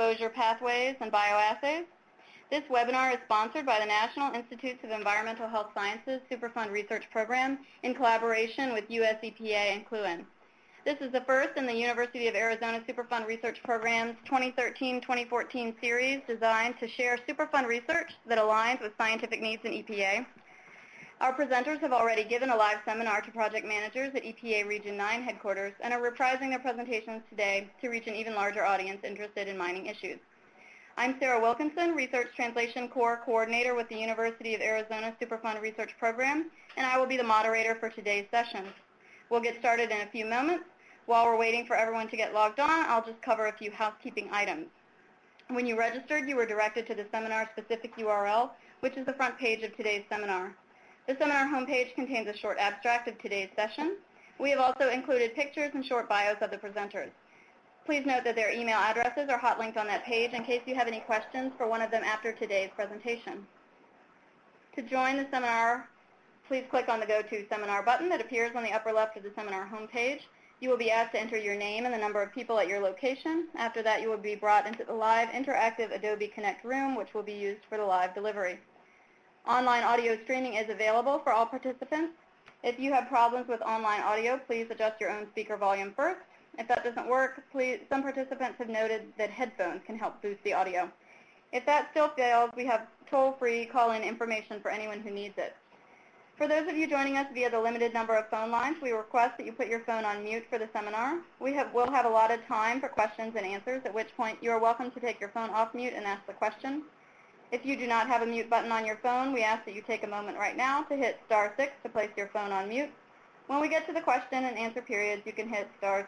Disclosure Pathways and Bioassays. This webinar is sponsored by the National Institutes of Environmental Health Sciences Superfund Research Program in collaboration with US EPA and CLUEN. This is the first in the University of Arizona Superfund Research Program's 2013-2014 series designed to share Superfund research that aligns with scientific needs in EPA. Our presenters have already given a live seminar to project managers at EPA Region 9 headquarters and are reprising their presentations today to reach an even larger audience interested in mining issues. I'm Sarah Wilkinson, Research Translation Corps Coordinator with the University of Arizona Superfund Research Program, and I will be the moderator for today's session. We'll get started in a few moments. While we're waiting for everyone to get logged on, I'll just cover a few housekeeping items. When you registered, you were directed to the seminar-specific URL, which is the front page of today's seminar. The seminar homepage contains a short abstract of today's session. We have also included pictures and short bios of the presenters. Please note that their email addresses are hot linked on that page in case you have any questions for one of them after today's presentation. To join the seminar, please click on the Go To Seminar button that appears on the upper left of the seminar homepage. You will be asked to enter your name and the number of people at your location. After that, you will be brought into the live interactive Adobe Connect room, which will be used for the live delivery. Online audio streaming is available for all participants. If you have problems with online audio, please adjust your own speaker volume first. If that doesn't work, some participants have noted that headphones can help boost the audio. If that still fails, we have toll-free call-in information for anyone who needs it. For those of you joining us via the limited number of phone lines, we request that you put your phone on mute for the seminar. We'll have allotted time for questions and answers, at which point you are welcome to take your phone off mute and ask the question. If you do not have a mute button on your phone, we ask that you take a moment right now to hit *6 to place your phone on mute. When we get to the question and answer periods, you can hit #6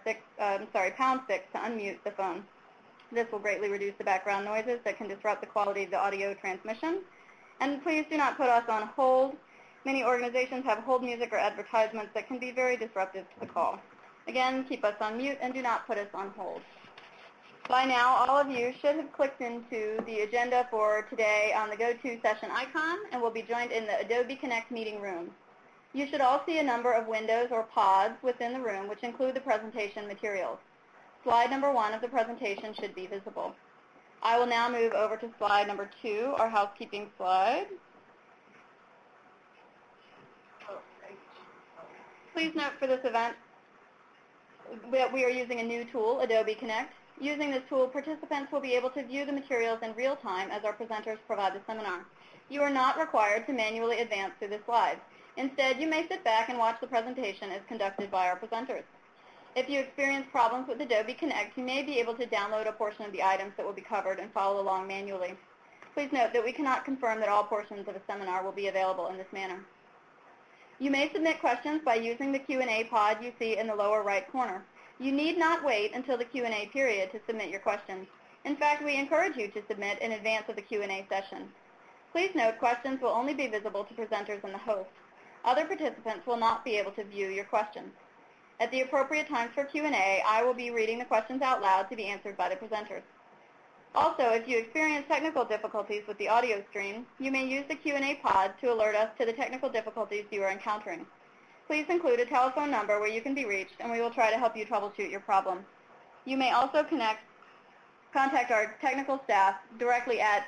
to unmute the phone. This will greatly reduce the background noises that can disrupt the quality of the audio transmission. And please do not put us on hold. Many organizations have hold music or advertisements that can be very disruptive to the call. Again, keep us on mute and do not put us on hold. By now, all of you should have clicked into the agenda for today on the Go To session icon and will be joined in the Adobe Connect meeting room. You should all see a number of windows or pods within the room which include the presentation materials. Slide number 1 of the presentation should be visible. I will now move over to slide number 2, our housekeeping slide. Please note for this event that we are using a new tool, Adobe Connect. Using this tool, participants will be able to view the materials in real time as our presenters provide the seminar. You are not required to manually advance through the slides. Instead, you may sit back and watch the presentation as conducted by our presenters. If you experience problems with Adobe Connect, you may be able to download a portion of the items that will be covered and follow along manually. Please note that we cannot confirm that all portions of a seminar will be available in this manner. You may submit questions by using the Q&A pod you see in the lower right corner. You need not wait until the Q&A period to submit your questions. In fact, we encourage you to submit in advance of the Q&A session. Please note questions will only be visible to presenters and the host. Other participants will not be able to view your questions. At the appropriate times for Q&A, I will be reading the questions out loud to be answered by the presenters. Also, if you experience technical difficulties with the audio stream, you may use the Q&A pod to alert us to the technical difficulties you are encountering. Please include a telephone number where you can be reached, and we will try to help you troubleshoot your problem. You may also contact our technical staff directly at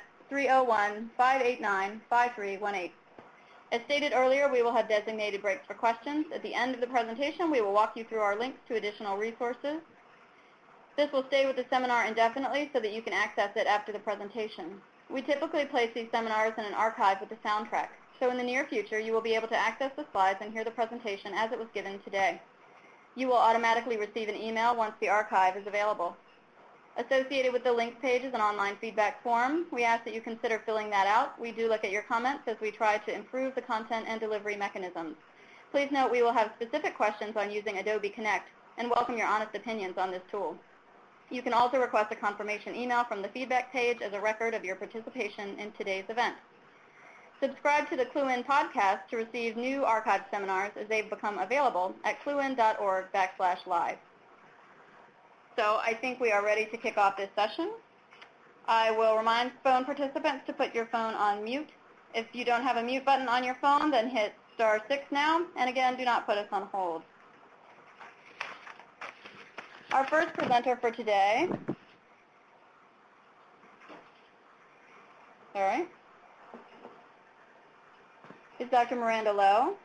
301-589-5318. As stated earlier, we will have designated breaks for questions. At the end of the presentation, we will walk you through our links to additional resources. This will stay with the seminar indefinitely so that you can access it after the presentation. We typically place these seminars in an archive with the soundtrack, so in the near future, you will be able to access the slides and hear the presentation as it was given today. You will automatically receive an email once the archive is available. Associated with the links page is an online feedback form. We ask that you consider filling that out. We do look at your comments as we try to improve the content and delivery mechanisms. Please note we will have specific questions on using Adobe Connect and welcome your honest opinions on this tool. You can also request a confirmation email from the feedback page as a record of your participation in today's event. Subscribe to the CLUEN podcast to receive new archived seminars as they become available at cluen.org/live. So I think we are ready to kick off this session. I will remind phone participants to put your phone on mute. If you don't have a mute button on your phone, then hit *6 now. And again, do not put us on hold. Our first presenter for today All right. Is Dr. Miranda Lowe?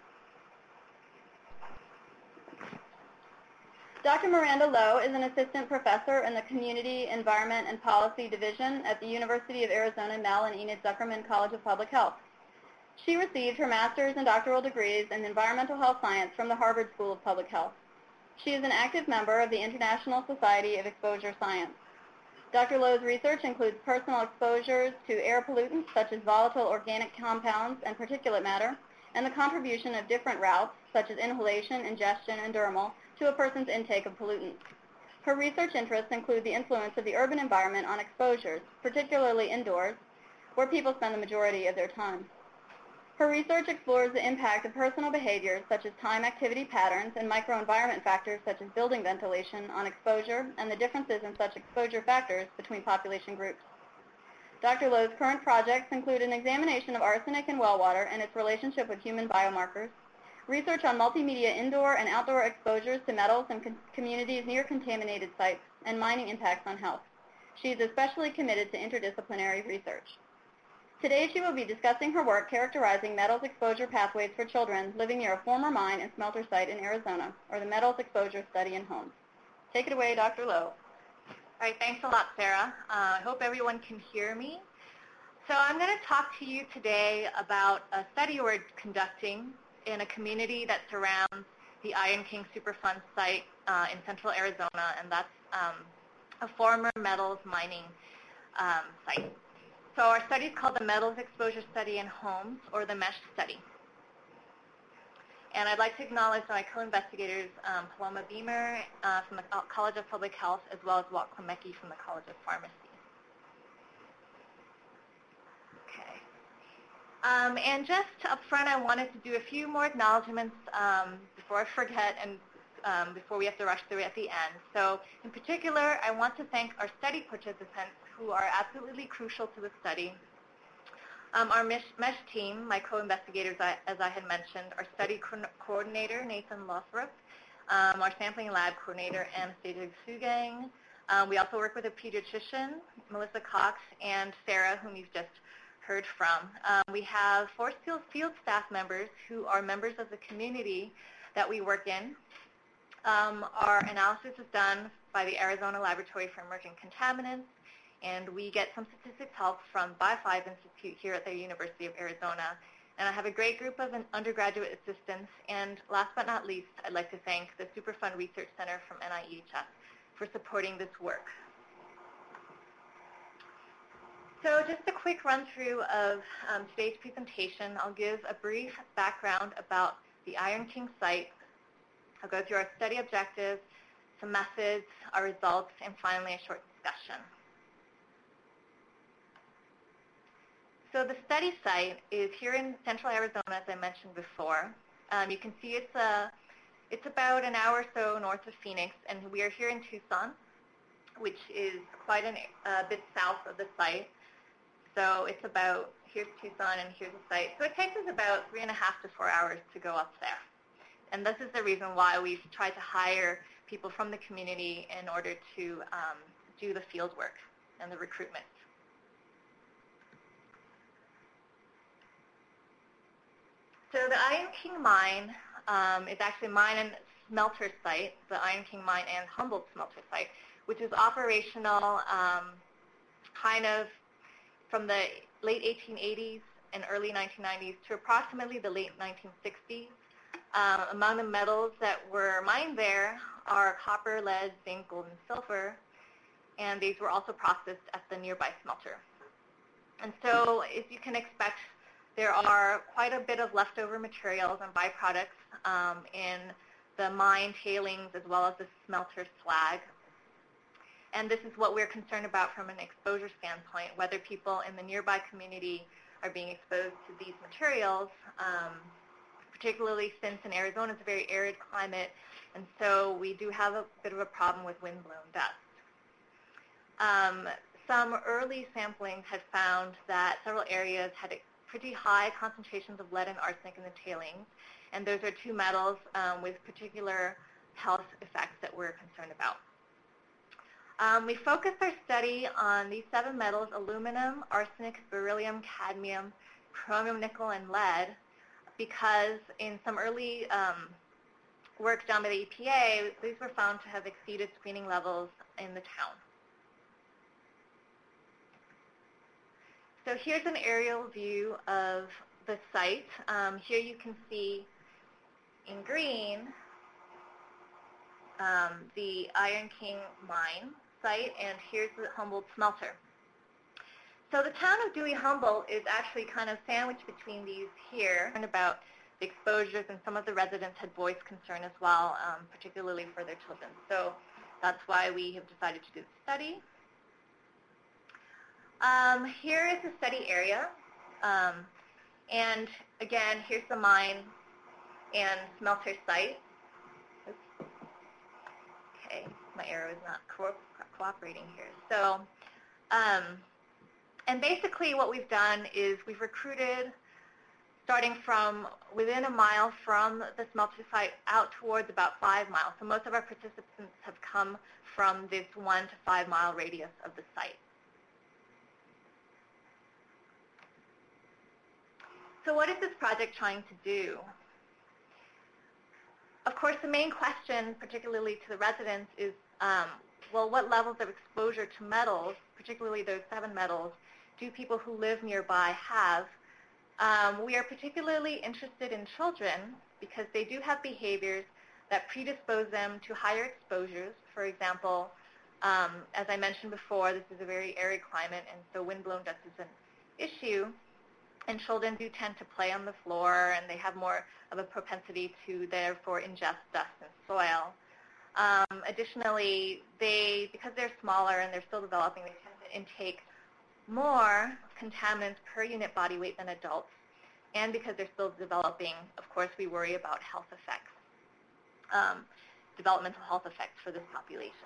Dr. Miranda Lowe is an assistant professor in the Community, Environment, and Policy Division at the University of Arizona Mel and Enid Zuckerman College of Public Health. She received her master's and doctoral degrees in environmental health science from the Harvard School of Public Health. She is an active member of the International Society of Exposure Science. Dr. Lowe's research includes personal exposures to air pollutants such as volatile organic compounds and particulate matter, and the contribution of different routes, such as inhalation, ingestion, and dermal, to a person's intake of pollutants. Her research interests include the influence of the urban environment on exposures, particularly indoors, where people spend the majority of their time. Her research explores the impact of personal behaviors such as time activity patterns and microenvironment factors such as building ventilation on exposure and the differences in such exposure factors between population groups. Dr. Lowe's current projects include an examination of arsenic in well water and its relationship with human biomarkers, research on multimedia indoor and outdoor exposures to metals in communities near contaminated sites, and mining impacts on health. She is especially committed to interdisciplinary research. Today she will be discussing her work characterizing metals exposure pathways for children living near a former mine and smelter site in Arizona, or the Metals Exposure Study in Homes. Take it away, Dr. Lowe. All right, thanks a lot, Sarah. I hope everyone can hear me. So I'm going to talk to you today about a study we're conducting in a community that surrounds the Iron King Superfund site in central Arizona, and that's a former metals mining site. So our study is called the Metals Exposure Study in Homes, or the MESH study. And I'd like to acknowledge my co-investigators, Paloma Beamer from the College of Public Health, as well as Walt Klemecki from the College of Pharmacy. Okay. And just up front, I wanted to do a few more acknowledgments before I forget and before we have to rush through it at the end. So in particular, I want to thank our study participants who are absolutely crucial to the study. Our MESH team, my co-investigators, as I had mentioned, our study coordinator, Nathan Lothrop, our sampling lab coordinator, Anastasia Sugang. We also work with a pediatrician, Melissa Cox, and Sarah, whom you've just heard from. We have 4 field staff members who are members of the community that we work in. Our analysis is done by the Arizona Laboratory for Emerging Contaminants, and we get some statistics help from Bio5 Institute here at the University of Arizona. And I have a great group of undergraduate assistants, and last but not least, I'd like to thank the Superfund Research Center from NIEHS for supporting this work. So just a quick run through of today's presentation. I'll give a brief background about the Iron King site. I'll go through our study objectives, some methods, our results, and finally a short discussion. So the study site is here in central Arizona, as I mentioned before. You can see it's about an hour or so north of Phoenix, and we are here in Tucson, which is quite a bit south of the site. So it's about, here's Tucson and here's the site. So it takes us about 3.5 to 4 hours to go up there. And this is the reason why we've tried to hire people from the community in order to do the field work and the recruitment. So the Iron King mine is actually a mine and smelter site, the Iron King mine and Humboldt smelter site, which is operational kind of from the late 1880s and early 1990s to approximately the late 1960s. Among the metals that were mined there are copper, lead, zinc, gold, and silver, and these were also processed at the nearby smelter. And so, as you can expect, there are quite a bit of leftover materials and byproducts in the mine tailings as well as the smelter slag. And this is what we're concerned about from an exposure standpoint, whether people in the nearby community are being exposed to these materials, particularly since in Arizona it's a very arid climate, and so we do have a bit of a problem with wind-blown dust. Some early samplings had found that several areas had pretty high concentrations of lead and arsenic in the tailings, and those are two metals with particular health effects that we're concerned about. We focused our study on these 7 metals: aluminum, arsenic, beryllium, cadmium, chromium, nickel, and lead, because in some early work done by the EPA, these were found to have exceeded screening levels in the town. So here's an aerial view of the site. Here you can see in green the Iron King mine site, and here's the Humboldt smelter. So the town of Dewey-Humboldt is actually kind of sandwiched between these here, and about the exposures, and some of the residents had voiced concern as well, particularly for their children. So that's why we have decided to do the study. Here is the study area, and again, here's the mine and smelter site. Oops. Okay, my arrow is not cooperating here. So, and basically what we've done is we've recruited, starting from within a mile from the smelter site out towards about 5 miles. So most of our participants have come from this 1 to 5 mile radius of the site. So what is this project trying to do? Of course, the main question, particularly to the residents, is, well, what levels of exposure to metals, particularly those 7 metals, do people who live nearby have? We are particularly interested in children because they do have behaviors that predispose them to higher exposures. For example, as I mentioned before, this is a very arid climate, and so windblown dust is an issue. And children do tend to play on the floor, and they have more of a propensity to therefore ingest dust and soil. Additionally, because they're smaller and they're still developing, they tend to intake more contaminants per unit body weight than adults. And because they're still developing, of course, we worry about health effects, developmental health effects for this population.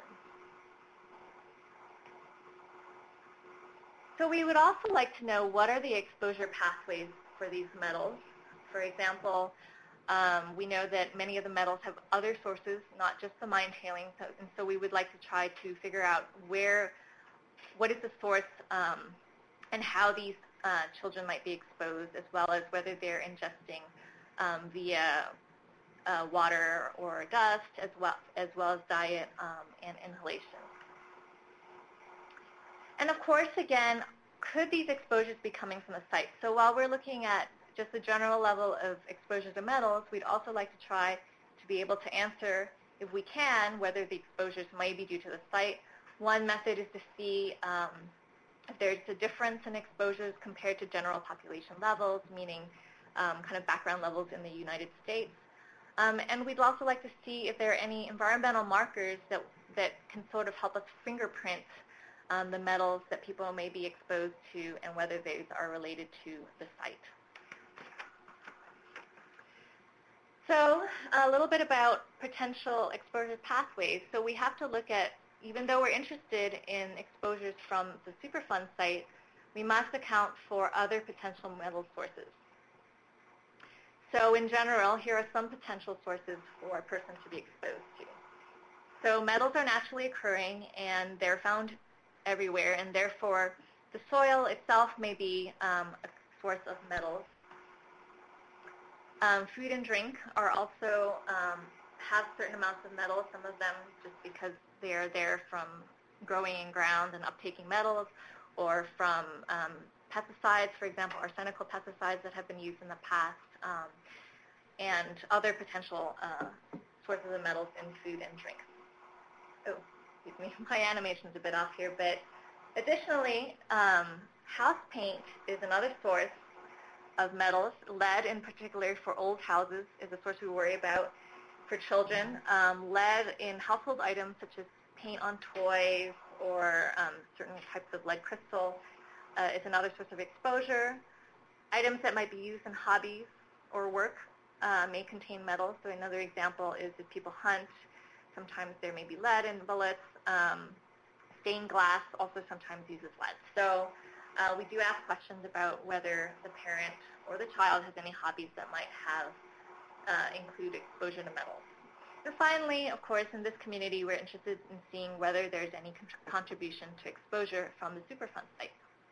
So we would also like to know, what are the exposure pathways for these metals? For example, we know that many of the metals have other sources, not just the mine tailings, and so we would like to try to figure out what is the source and how these children might be exposed, as well as whether they're ingesting via water or dust, as well as diet and inhalation. And of course, again, could these exposures be coming from the site? So while we're looking at just the general level of exposure to metals, we'd also like to try to be able to answer, if we can, whether the exposures may be due to the site. One method is to see if there's a difference in exposures compared to general population levels, meaning kind of background levels in the United States. And we'd also like to see if there are any environmental markers that can sort of help us fingerprint the metals that people may be exposed to, and whether those are related to the site. So a little bit about potential exposure pathways. So we have to look at, even though we're interested in exposures from the Superfund site, we must account for other potential metal sources. So in general, here are some potential sources for a person to be exposed to. So metals are naturally occurring, and they're found everywhere, and therefore the soil itself may be a source of metals. Food and drink are also have certain amounts of metals, some of them just because they are there from growing in ground and uptaking metals, or from pesticides, for example, arsenical pesticides that have been used in the past, and other potential sources of metals in food and drink. Oh, excuse me, my animation's a bit off here, but additionally, house paint is another source of metals. Lead, in particular for old houses, is a source we worry about for children. Lead in household items such as paint on toys or certain types of lead crystal is another source of exposure. Items that might be used in hobbies or work may contain metals. So another example is if people hunt, sometimes there may be lead in bullets. Stained glass also sometimes uses lead. So we do ask questions about whether the parent or the child has any hobbies that might have include exposure to metals. And finally, of course, in this community, we're interested in seeing whether there's any contribution to exposure from the Superfund site.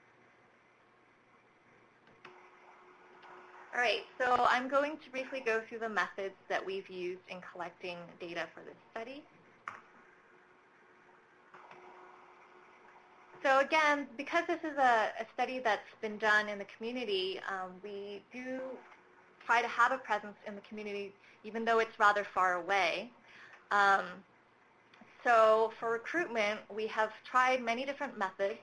All right, so I'm going to briefly go through the methods that we've used in collecting data for this study. So again, because this is a study that's been done in the community, we do try to have a presence in the community, even though it's rather far away. So for recruitment, we have tried many different methods.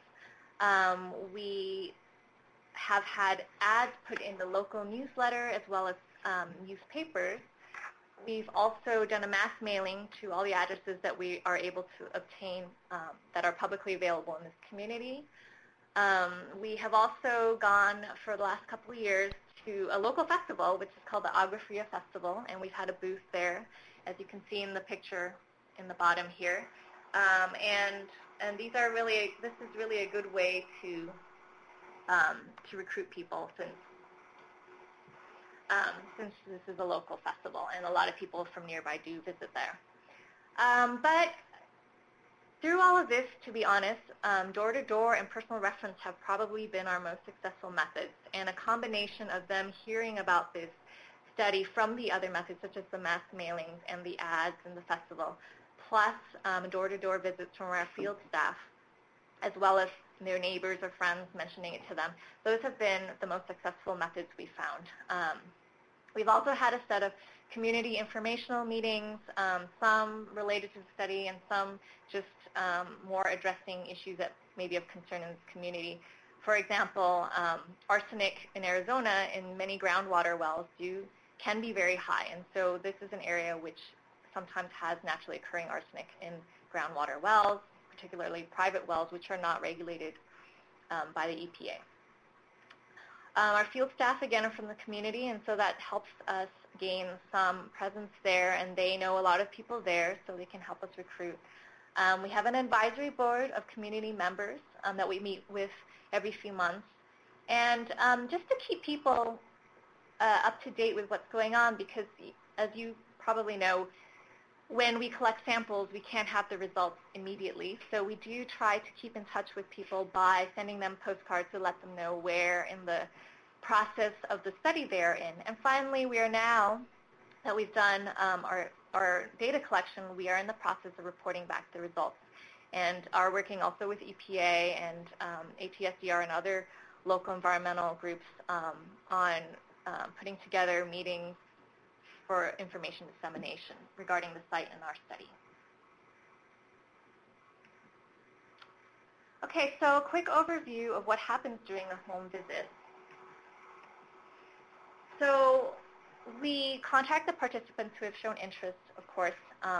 We have had ads put in the local newsletter as well as newspapers. We've also done a mass mailing to all the addresses that we are able to obtain that are publicly available in this community. We have also gone for the last couple of years to a local festival, which is called the Agua Fria Festival, and we've had a booth there, as you can see in the picture in the bottom here. And these are really, this is really a good way to recruit people since this is a local festival and a lot of people from nearby do visit there. But through all of this, to be honest, door-to-door and personal reference have probably been our most successful methods, and a combination of them hearing about this study from the other methods, such as the mass mailings and the ads and the festival, plus door-to-door visits from our field staff, as well as their neighbors or friends mentioning it to them. Those have been the most successful methods we found. We've also had a set of community informational meetings, some related to the study and some just more addressing issues that may be of concern in this community. For example, arsenic in Arizona in many groundwater wells can be very high, and so this is an area which sometimes has naturally occurring arsenic in groundwater wells, particularly private wells, which are not regulated by the EPA. Our field staff, again, are from the community, and so that helps us gain some presence there, and they know a lot of people there, so they can help us recruit. We have an advisory board of community members that we meet with every few months, and just to keep people up to date with what's going on, because as you probably know, when we collect samples, we can't have the results immediately. So we do try to keep in touch with people by sending them postcards to let them know where in the process of the study they're in. And finally, we are now, that we've done our data collection, we are in the process of reporting back the results and are working also with EPA and ATSDR and other local environmental groups on putting together meetings for information dissemination regarding the site and our study. Okay, so a quick overview of what happens during the home visit. So we contact the participants who have shown interest, of course,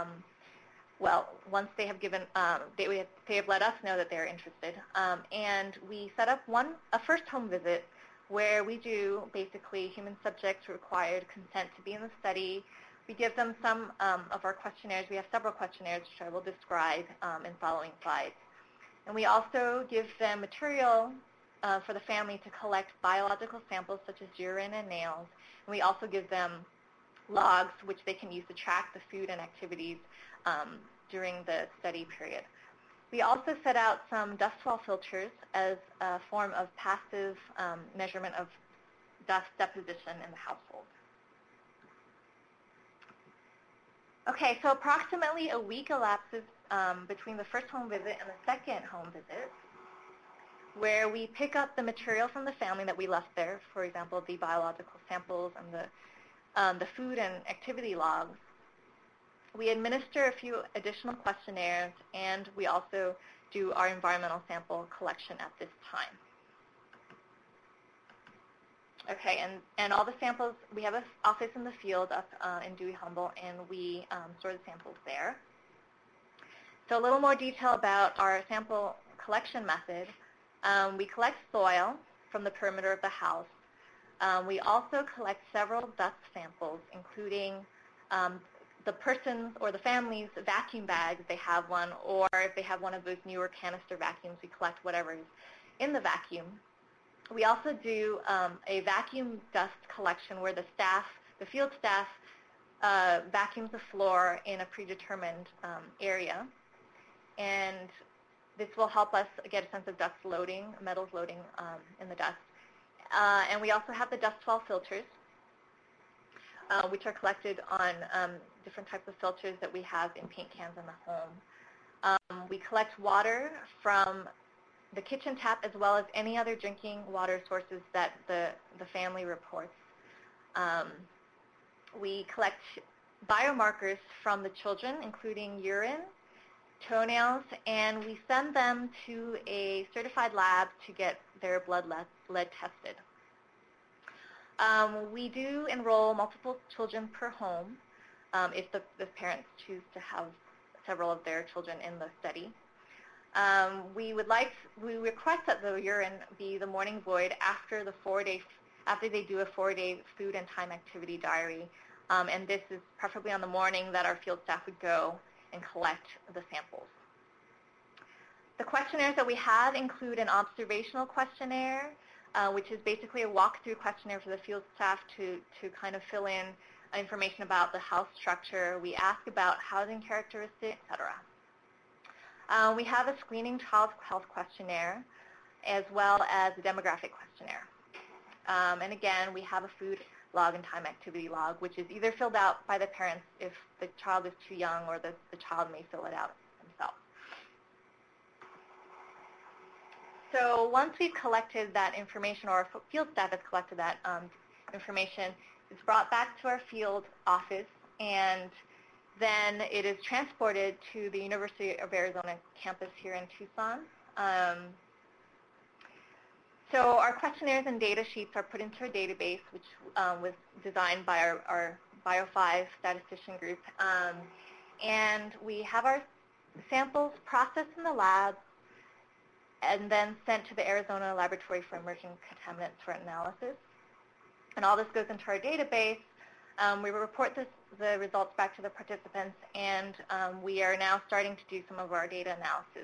once they have given, they have let us know that they're interested, and we set up a first home visit where we do basically human subjects required consent to be in the study. We give them some of our questionnaires. We have several questionnaires, which I will describe in following slides. And we also give them material for the family to collect biological samples such as urine and nails. And we also give them logs, which they can use to track the food and activities during the study period. We also set out some dust wall filters as a form of passive measurement of dust deposition in the household. Okay, so approximately a week elapses between the first home visit and the second home visit, where we pick up the material from the family that we left there, for example, the biological samples and the food and activity logs. We administer a few additional questionnaires, and we also do our environmental sample collection at this time. Okay, and all the samples, we have an office in the field up in Dewey-Humboldt, and we store the samples there. So a little more detail about our sample collection method. We collect soil from the perimeter of the house. We also collect several dust samples, including the person's or the family's vacuum bag, if they have one, or if they have one of those newer canister vacuums, we collect whatever is in the vacuum. We also do a vacuum dust collection where the field staff vacuums the floor in a predetermined area, and this will help us get a sense of dust loading, metals loading in the dust. And we also have the dust fall filters, which are collected on different types of filters that we have in paint cans in the home. We collect water from the kitchen tap as well as any other drinking water sources that the family reports. We collect biomarkers from the children, including urine, toenails, and we send them to a certified lab to get their blood lead tested. We do enroll multiple children per home if the parents choose to have several of their children in the study. We request that the urine be the morning void after they do a 4-day food and time activity diary, and this is preferably on the morning that our field staff would go and collect the samples. The questionnaires that we have include an observational questionnaire, which is basically a walkthrough questionnaire for the field staff to kind of fill in information about the house structure. We ask about housing characteristics, etc. We have a screening child health questionnaire as well as a demographic questionnaire. And again, we have a food log and time activity log, which is either filled out by the parents if the child is too young, or the child may fill it out themselves. So once we've collected that information, or our field staff has collected that information, it's brought back to our field office, and then it is transported to the University of Arizona campus here in Tucson. So our questionnaires and data sheets are put into a database, which was designed by our Bio5 statistician group. And we have our samples processed in the lab and then sent to the Arizona Laboratory for Emerging Contaminants for analysis. And all this goes into our database. We will report the results back to the participants, and we are now starting to do some of our data analysis.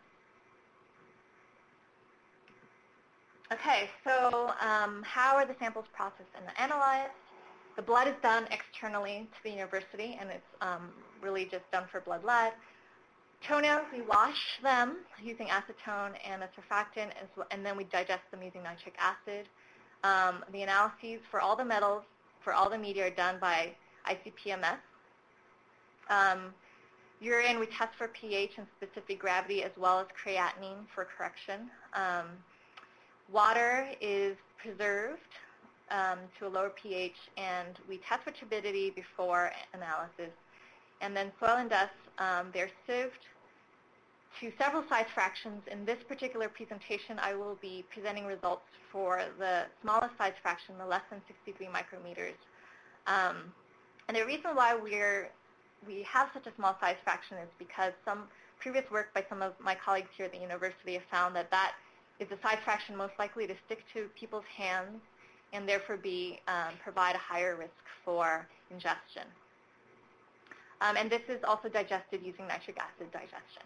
Okay, so how are the samples processed and analyzed? The blood is done externally to the university, and it's really just done for blood lead. Toenails, we wash them using acetone and a surfactant, and then we digest them using nitric acid. The analyses for all the metals, for all the media, are done by ICP-MS. Urine, we test for pH and specific gravity, as well as creatinine for correction. Water is preserved to a lower pH, and we test for turbidity before analysis. And then soil and dust, they're sieved to several size fractions. In this particular presentation, I will be presenting results for the smallest size fraction, the less than 63 micrometers. And the reason why we have such a small size fraction is because some previous work by some of my colleagues here at the university have found that that is the size fraction most likely to stick to people's hands and therefore provide a higher risk for ingestion. And this is also digested using nitric acid digestion.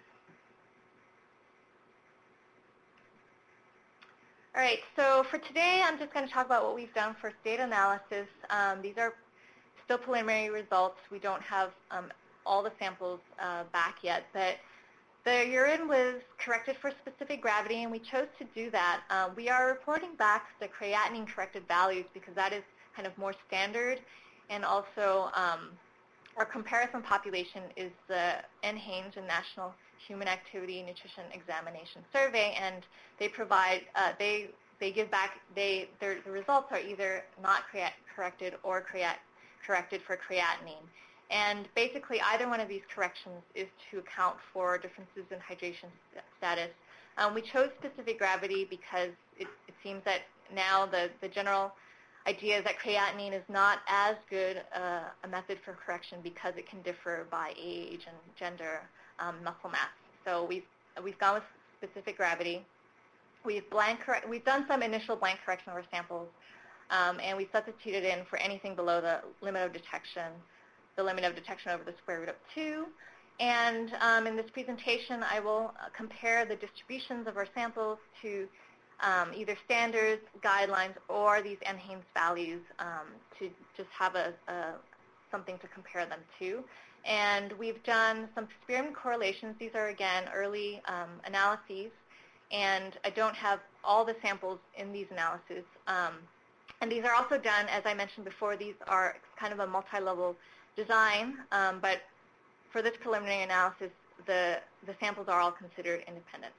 All right, so for today, I'm just going to talk about what we've done for data analysis. These are still preliminary results. We don't have all the samples back yet, but the urine was corrected for specific gravity, and we chose to do that. We are reporting back the creatinine corrected values because that is kind of more standard, and also our comparison population is the NHANES, the National Human Activity Nutrition Examination Survey, and they provide, they give back, the results are either not corrected or corrected for creatinine. And basically, either one of these corrections is to account for differences in hydration status. We chose specific gravity because it seems that now the general idea is that creatinine is not as good a method for correction because it can differ by age and gender, muscle mass. So we've gone with specific gravity. We've done some initial blank correction of our samples, and we substituted in for anything below the limit of detection over the square root of 2. And in this presentation, I will compare the distributions of our samples to either standards, guidelines, or these NHANES values to just have something to compare them to. And we've done some experiment correlations. These are, again, early analyses, and I don't have all the samples in these analyses. And these are also done, as I mentioned before, these are kind of a multi-level design, but for this preliminary analysis, the samples are all considered independent.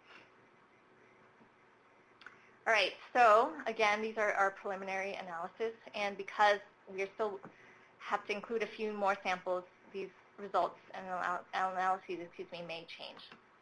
All right, so again, these are our preliminary analysis, and because we still have to include a few more samples, these results and analyses, may change.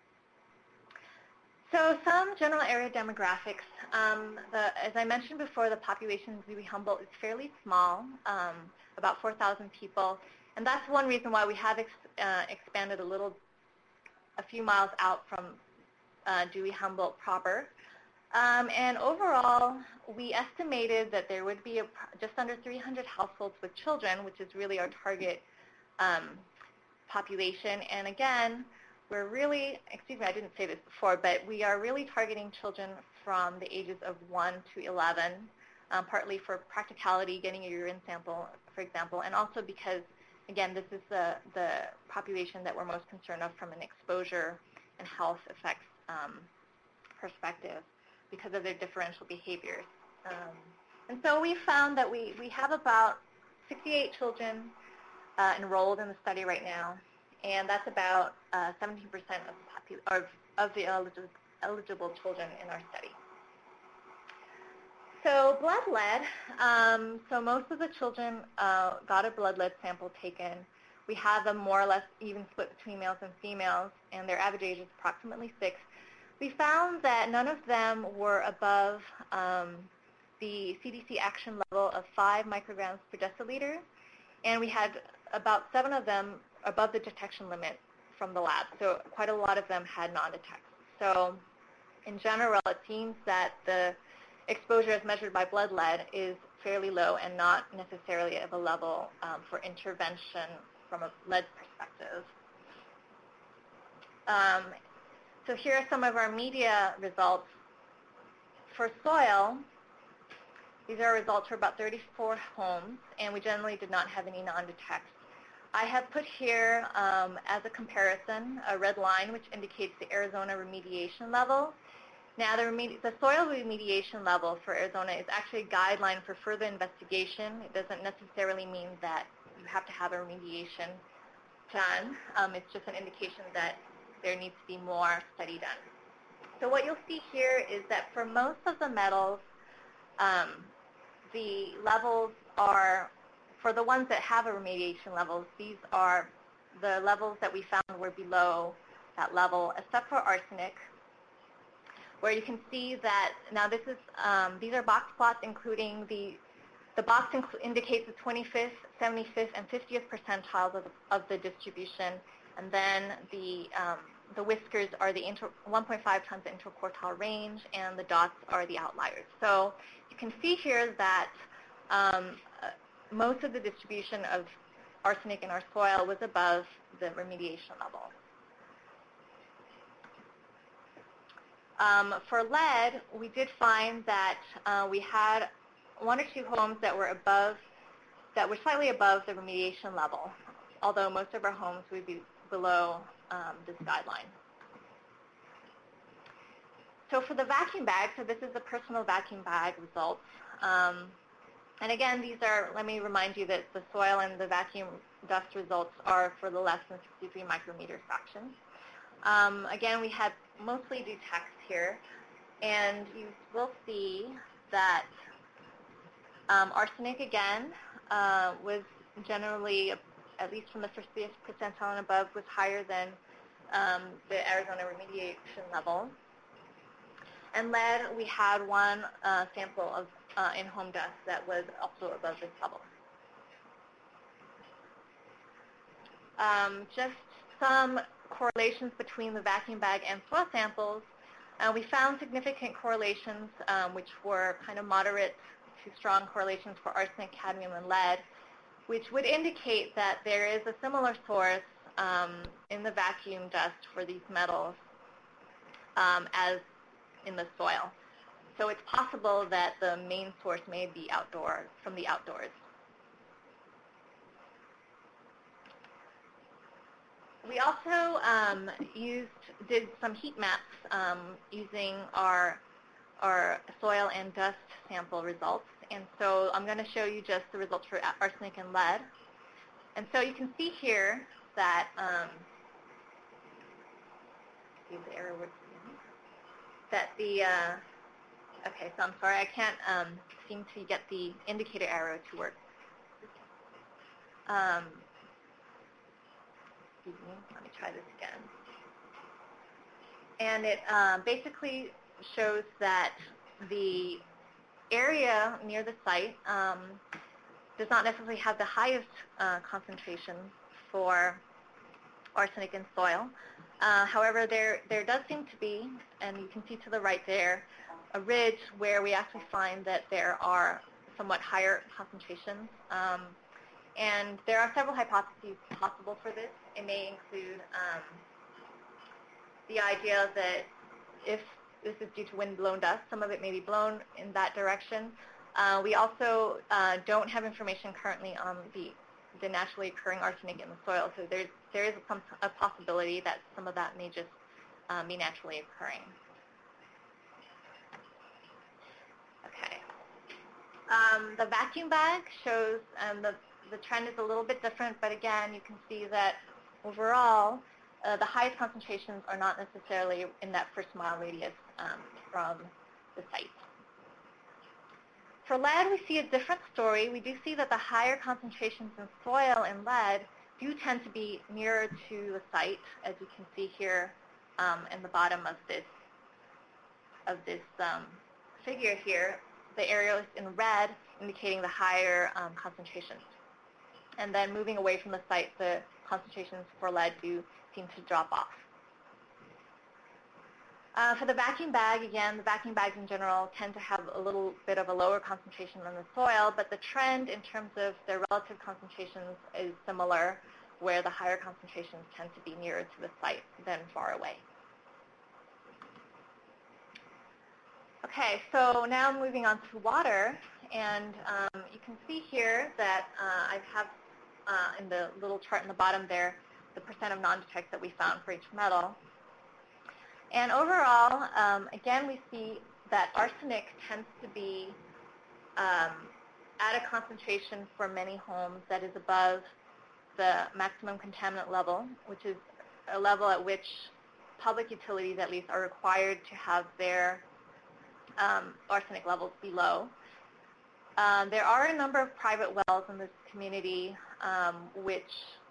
So some general area demographics. As I mentioned before, the population of Dewey-Humboldt is fairly small, about 4,000 people, and that's one reason why we have expanded a few miles out from Dewey-Humboldt proper. And overall, we estimated that there would be just under 300 households with children, which is really our target population. And again, we're really, I didn't say this before, but we are really targeting children from the ages of 1 to 11, partly for practicality, getting a urine sample, for example, and also because, again, this is the population that we're most concerned of from an exposure and health effects perspective, because of their differential behaviors. And so we found that we have about 68 children enrolled in the study right now, and that's about 17% of the eligible children in our study. So blood lead, so most of the children got a blood lead sample taken. We have a more or less even split between males and females, and their average age is approximately 6. We found that none of them were above the CDC action level of 5 micrograms per deciliter, and we had about 7 of them above the detection limit from the lab. So quite a lot of them had non-detect. So in general, it seems that the exposure as measured by blood lead is fairly low and not necessarily of a level for intervention from a lead perspective. So here are some of our media results. For soil, these are results for about 34 homes, and we generally did not have any non-detects. I have put here as a comparison a red line which indicates the Arizona remediation level. Now the soil remediation level for Arizona is actually a guideline for further investigation. It doesn't necessarily mean that you have to have a remediation done. It's just an indication that there needs to be more study done. So what you'll see here is that for most of the metals, the levels are, for the ones that have a remediation level, these are the levels that we found were below that level, except for arsenic, where you can see that, now this is, these are box plots including the box indicates the 25th, 75th, and 50th percentiles of the distribution, and then the whiskers are the 1.5 times the interquartile range, and the dots are the outliers. So you can see here that most of the distribution of arsenic in our soil was above the remediation level. For lead, we did find that we had 1 or 2 homes that were slightly above the remediation level, although most of our homes would be below this guideline. So for the vacuum bag, so this is the personal vacuum bag results. And again, these are, let me remind you that the soil and the vacuum dust results are for the less than 63 micrometer fractions. Again, we had mostly detects here, and you will see that arsenic, again, was generally, at least from the 50th percentile and above, was higher than the Arizona remediation level. And lead, we had 1 sample of in-home dust that was also above this level. Just some correlations between the vacuum bag and soil samples. We found significant correlations, which were kind of moderate to strong correlations for arsenic, cadmium, and lead, which would indicate that there is a similar source in the vacuum dust for these metals as in the soil. So it's possible that the main source may be from the outdoors. We also did some heat maps using our soil and dust sample results. And so I'm going to show you just the results for arsenic and lead. And so you can see here that, see the error words again, that the, okay, so I'm sorry, I can't seem to get the indicator arrow to work. Excuse me, let me try this again. And it basically shows that the area near the site does not necessarily have the highest concentration for arsenic in soil. However, there does seem to be, and you can see to the right there, a ridge where we actually find that there are somewhat higher concentrations. And there are several hypotheses possible for this. It may include the idea that if this is due to wind-blown dust, some of it may be blown in that direction. We also don't have information currently on the naturally occurring arsenic in the soil, so there is a possibility that some of that may just be naturally occurring. Okay. The vacuum bag shows the trend is a little bit different, but again, you can see that overall, the highest concentrations are not necessarily in that first mile radius from the site. For lead, we see a different story. We do see that the higher concentrations in soil and lead do tend to be nearer to the site, as you can see here in the bottom of this figure here. The arrow is in red, indicating the higher concentrations. And then moving away from the site, the concentrations for lead do seem to drop off. For the vacuum bag, again, the vacuum bags in general tend to have a little bit of a lower concentration than the soil, but the trend in terms of their relative concentrations is similar, where the higher concentrations tend to be nearer to the site than far away. Okay, so now moving on to water, and you can see here that I have in the little chart in the bottom there the percent of non-detects that we found for each metal. And overall, again, we see that arsenic tends to be at a concentration for many homes that is above the maximum contaminant level, which is a level at which public utilities at least are required to have their arsenic levels below. There are a number of private wells in this community which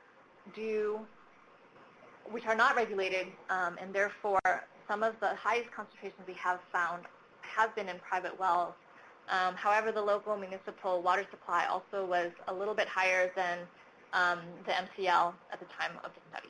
are not regulated, and therefore some of the highest concentrations we have found have been in private wells. However, the local municipal water supply also was a little bit higher than the MCL at the time of the study.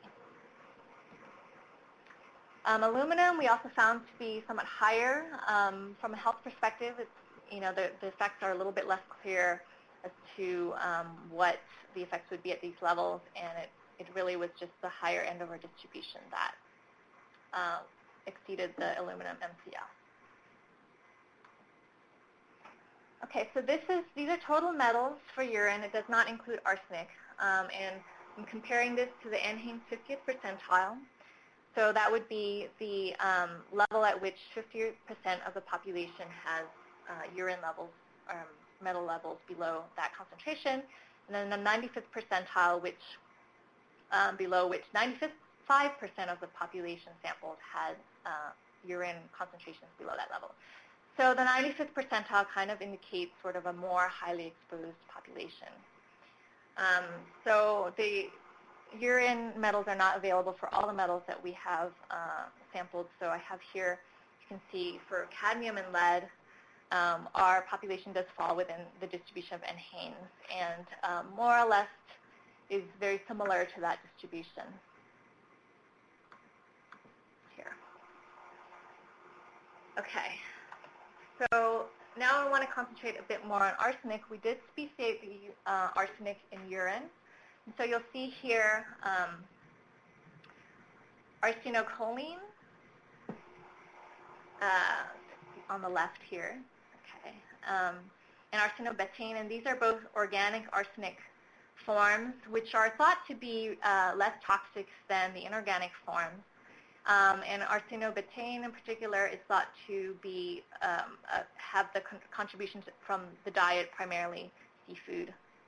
Aluminum we also found to be somewhat higher. From a health perspective, the effects are a little bit less clear as to what the effects would be at these levels, and it really was just the higher end of our distribution that exceeded the aluminum MCL. Okay, so these are total metals for urine. It does not include arsenic, and I'm comparing this to the NHANES 50th percentile. So that would be the level at which 50% of the population has urine levels, metal levels below that concentration, and then the 95th percentile, below which 95% of the population sampled had urine concentrations below that level. So the 95th percentile kind of indicates sort of a more highly exposed population. So the urine metals are not available for all the metals that we have sampled. So I have here, you can see for cadmium and lead, our population does fall within the distribution of NHANES, and more or less is very similar to that distribution. Here. Okay, so now I want to concentrate a bit more on arsenic. We did speciate the arsenic in urine. And so you'll see here arsenylcholine on the left here, okay, and arsenobetane, and these are both organic arsenic forms, which are thought to be less toxic than the inorganic forms. And arsenobutane in particular is thought to be have the contributions from the diet, primarily seafood.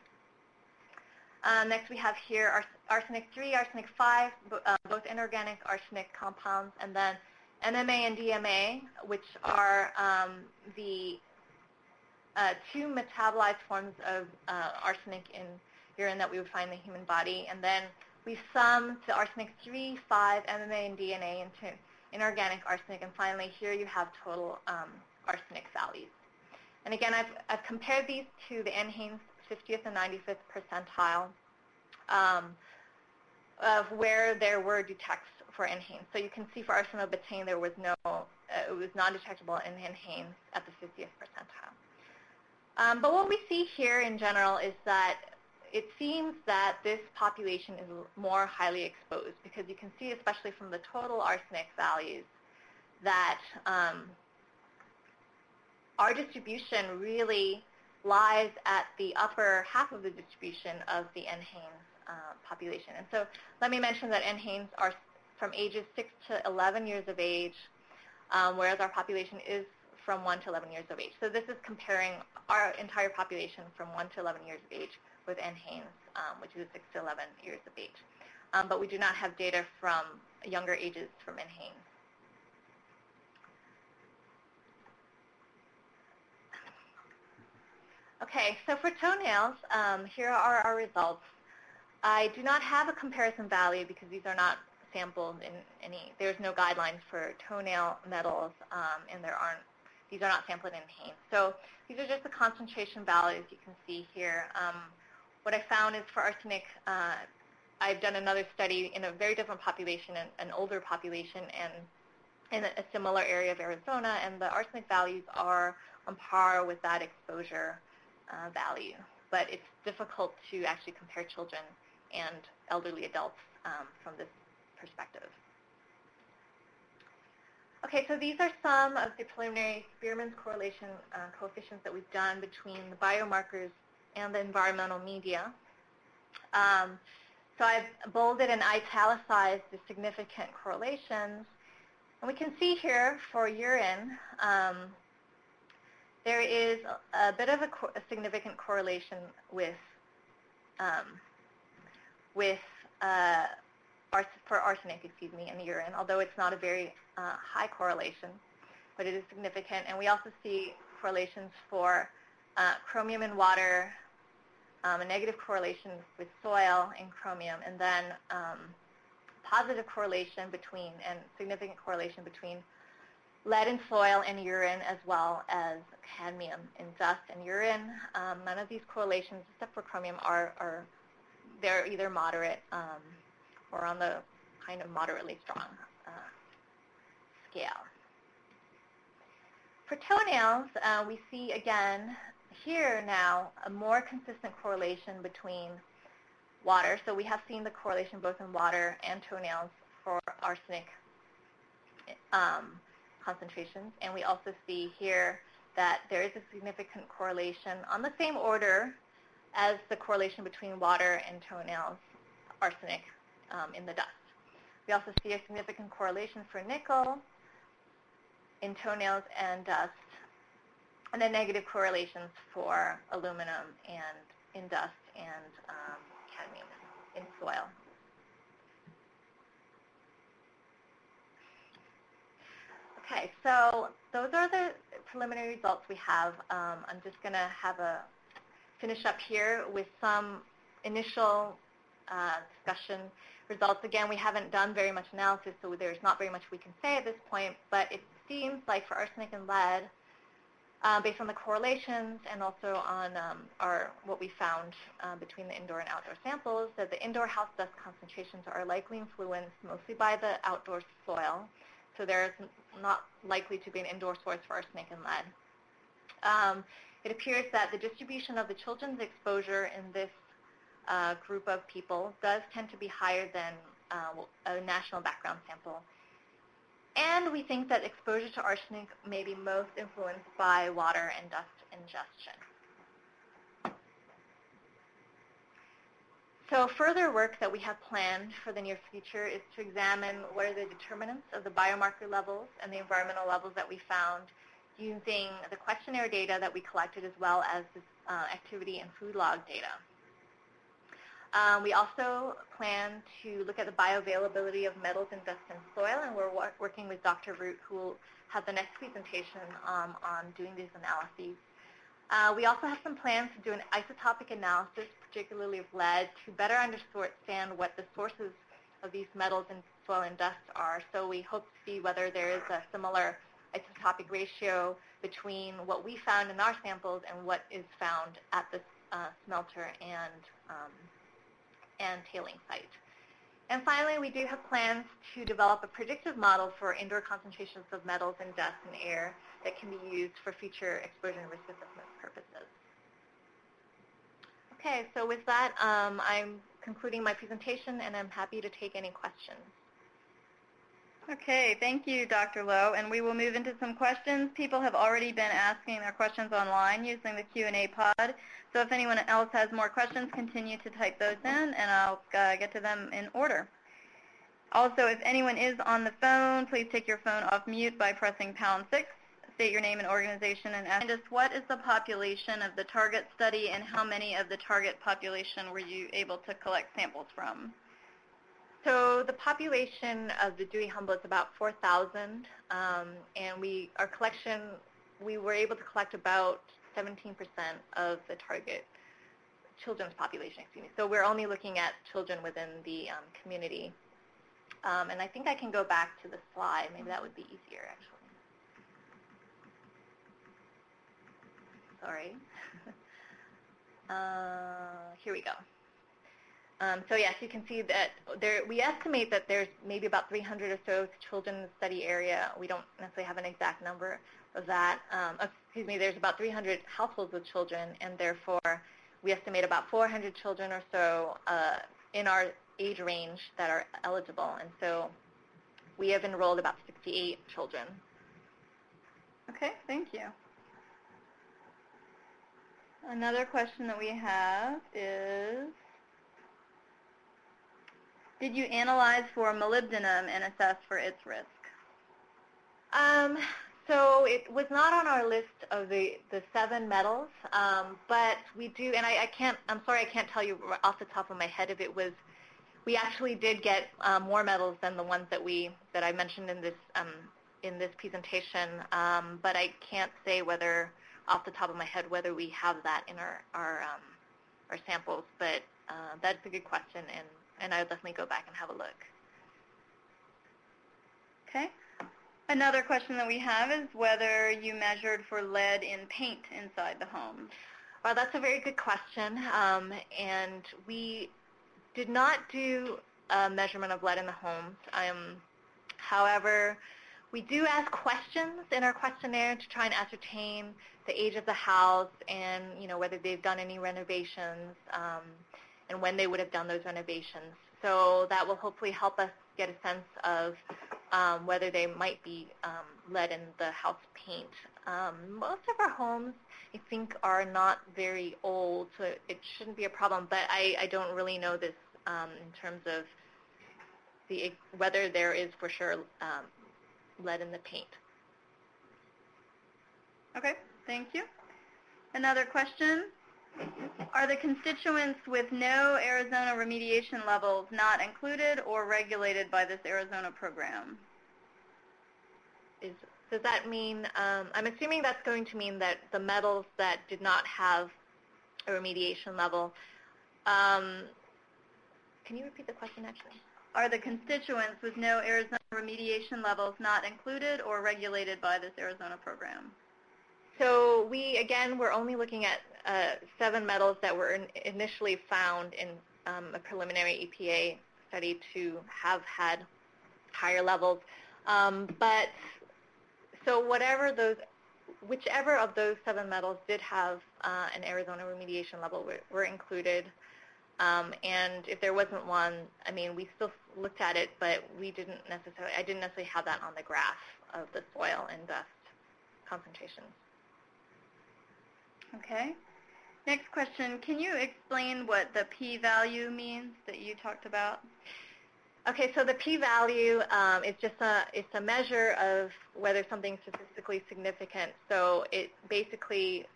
Next we have here arsenic-3, arsenic-5, both inorganic arsenic compounds, and then MMA and DMA, which are the two metabolized forms of arsenic in urine that we would find in the human body. And then we sum the arsenic-3, 5, MMA, and DNA into inorganic arsenic. And finally, here you have total arsenic values. And again, I've compared these to the NHANES 50th and 95th percentile of where there were detects for NHANES. So you can see for arsenobutane there was it was non-detectable in NHANES at the 50th percentile. But what we see here in general is that it seems that this population is more highly exposed, because you can see, especially from the total arsenic values, that our distribution really lies at the upper half of the distribution of the NHANES population. And so let me mention that NHANES are from ages 6 to 11 years of age, whereas our population is from 1 to 11 years of age. So this is comparing our entire population from 1 to 11 years of age with NHANES, which is 6 to 11 years of age. But we do not have data from younger ages from NHANES. Okay, so for toenails, here are our results. I do not have a comparison value because these are not sampled in there's no guidelines for toenail metals, and these are not sampled in NHANES. So these are just the concentration values you can see here. What I found is for arsenic, I've done another study in a very different population, an older population, and in a similar area of Arizona, and the arsenic values are on par with that exposure value. But it's difficult to actually compare children and elderly adults from this perspective. Okay, so these are some of the preliminary Spearman's correlation coefficients that we've done between the biomarkers and the environmental media. So I've bolded and italicized the significant correlations. And we can see here for urine, there is a bit of a significant correlation for arsenic, in urine, although it's not a very high correlation, but it is significant. And we also see correlations for chromium in water, a negative correlation with soil and chromium, and then positive correlation between and significant correlation between lead in soil and urine, as well as cadmium in dust and urine. None of these correlations, except for chromium, they're either moderate or on the kind of moderately strong scale. For toenails, we see again here now a more consistent correlation between water. So we have seen the correlation both in water and toenails for arsenic concentrations. And we also see here that there is a significant correlation on the same order as the correlation between water and toenails, arsenic in the dust. We also see a significant correlation for nickel in toenails and dust, and then negative correlations for aluminum and in dust and cadmium in soil. Okay, so those are the preliminary results we have. I'm just going to finish up here with some initial discussion results. Again, we haven't done very much analysis, so there's not very much we can say at this point, but it seems like for arsenic and lead, based on the correlations and also on what we found between the indoor and outdoor samples, that the indoor house dust concentrations are likely influenced mostly by the outdoor soil. So there's not likely to be an indoor source for arsenic and lead. It appears that the distribution of the children's exposure in this group of people does tend to be higher than a national background sample. And we think that exposure to arsenic may be most influenced by water and dust ingestion. So further work that we have planned for the near future is to examine what are the determinants of the biomarker levels and the environmental levels that we found using the questionnaire data that we collected as well as this activity and food log data. We also plan to look at the bioavailability of metals in dust and soil, and we're working with Dr. Root, who will have the next presentation on doing these analyses. We also have some plans to do an isotopic analysis, particularly of lead, to better understand what the sources of these metals in soil and dust are. So we hope to see whether there is a similar isotopic ratio between what we found in our samples and what is found at the smelter and tailing site. And finally, we do have plans to develop a predictive model for indoor concentrations of metals in dust and air that can be used for future exposure and risk assessment purposes. Okay, so with that, I'm concluding my presentation, and I'm happy to take any questions. Okay, thank you, Dr. Lowe, and we will move into some questions. People have already been asking their questions online using the Q&A pod, so if anyone else has more questions, continue to type those in, and I'll get to them in order. Also, if anyone is on the phone, please take your phone off mute by pressing #6, state your name and organization, and ask us what is the population of the target study and how many of the target population were you able to collect samples from? So the population of the Dewey Humboldt is about 4,000, and we were able to collect about 17% of the target children's population, So we're only looking at children within the community. And I think I can go back to the slide. Maybe that would be easier, actually. Sorry. Here we go. So yes, you can see that we estimate that there's maybe about 300 or so children in the study area. We don't necessarily have an exact number of that. There's about 300 households with children, and therefore we estimate about 400 children or so in our age range that are eligible. And so we have enrolled about 68 children. Okay, thank you. Another question that we have is, did you analyze for molybdenum and assess for its risk? So it was not on our list of the 7 metals, but we do, and I'm sorry I can't tell you off the top of my head if it was, we actually did get more metals than the ones that I mentioned in this presentation, but I can't say whether, off the top of my head, whether we have that in our samples, but that's a good question, and I'll definitely go back and have a look. Okay. Another question that we have is whether you measured for lead in paint inside the home. Well, that's a very good question, and we did not do a measurement of lead in the homes. However, we do ask questions in our questionnaire to try and ascertain the age of the house and whether they've done any renovations and when they would have done those renovations. So that will hopefully help us get a sense of whether they might be lead in the house paint. Most of our homes, I think, are not very old, so it shouldn't be a problem, but I don't really know this in terms of whether there is for sure lead in the paint. Okay, thank you. Another question. Are the constituents with no Arizona remediation levels not included or regulated by this Arizona program? Does that mean, I'm assuming that's going to mean that the metals that did not have a remediation level, can you repeat the question actually? Are the constituents with no Arizona remediation levels not included or regulated by this Arizona program? So we're only looking at 7 metals that were initially found in a preliminary EPA study to have had higher levels. But so whichever of those 7 metals did have an Arizona remediation level were included. And if there wasn't one, we still looked at it, but I didn't necessarily have that on the graph of the soil and dust concentrations. Okay. Next question, can you explain what the p-value means that you talked about? Okay, so the p-value is just it's a measure of whether something's statistically significant. So it basically,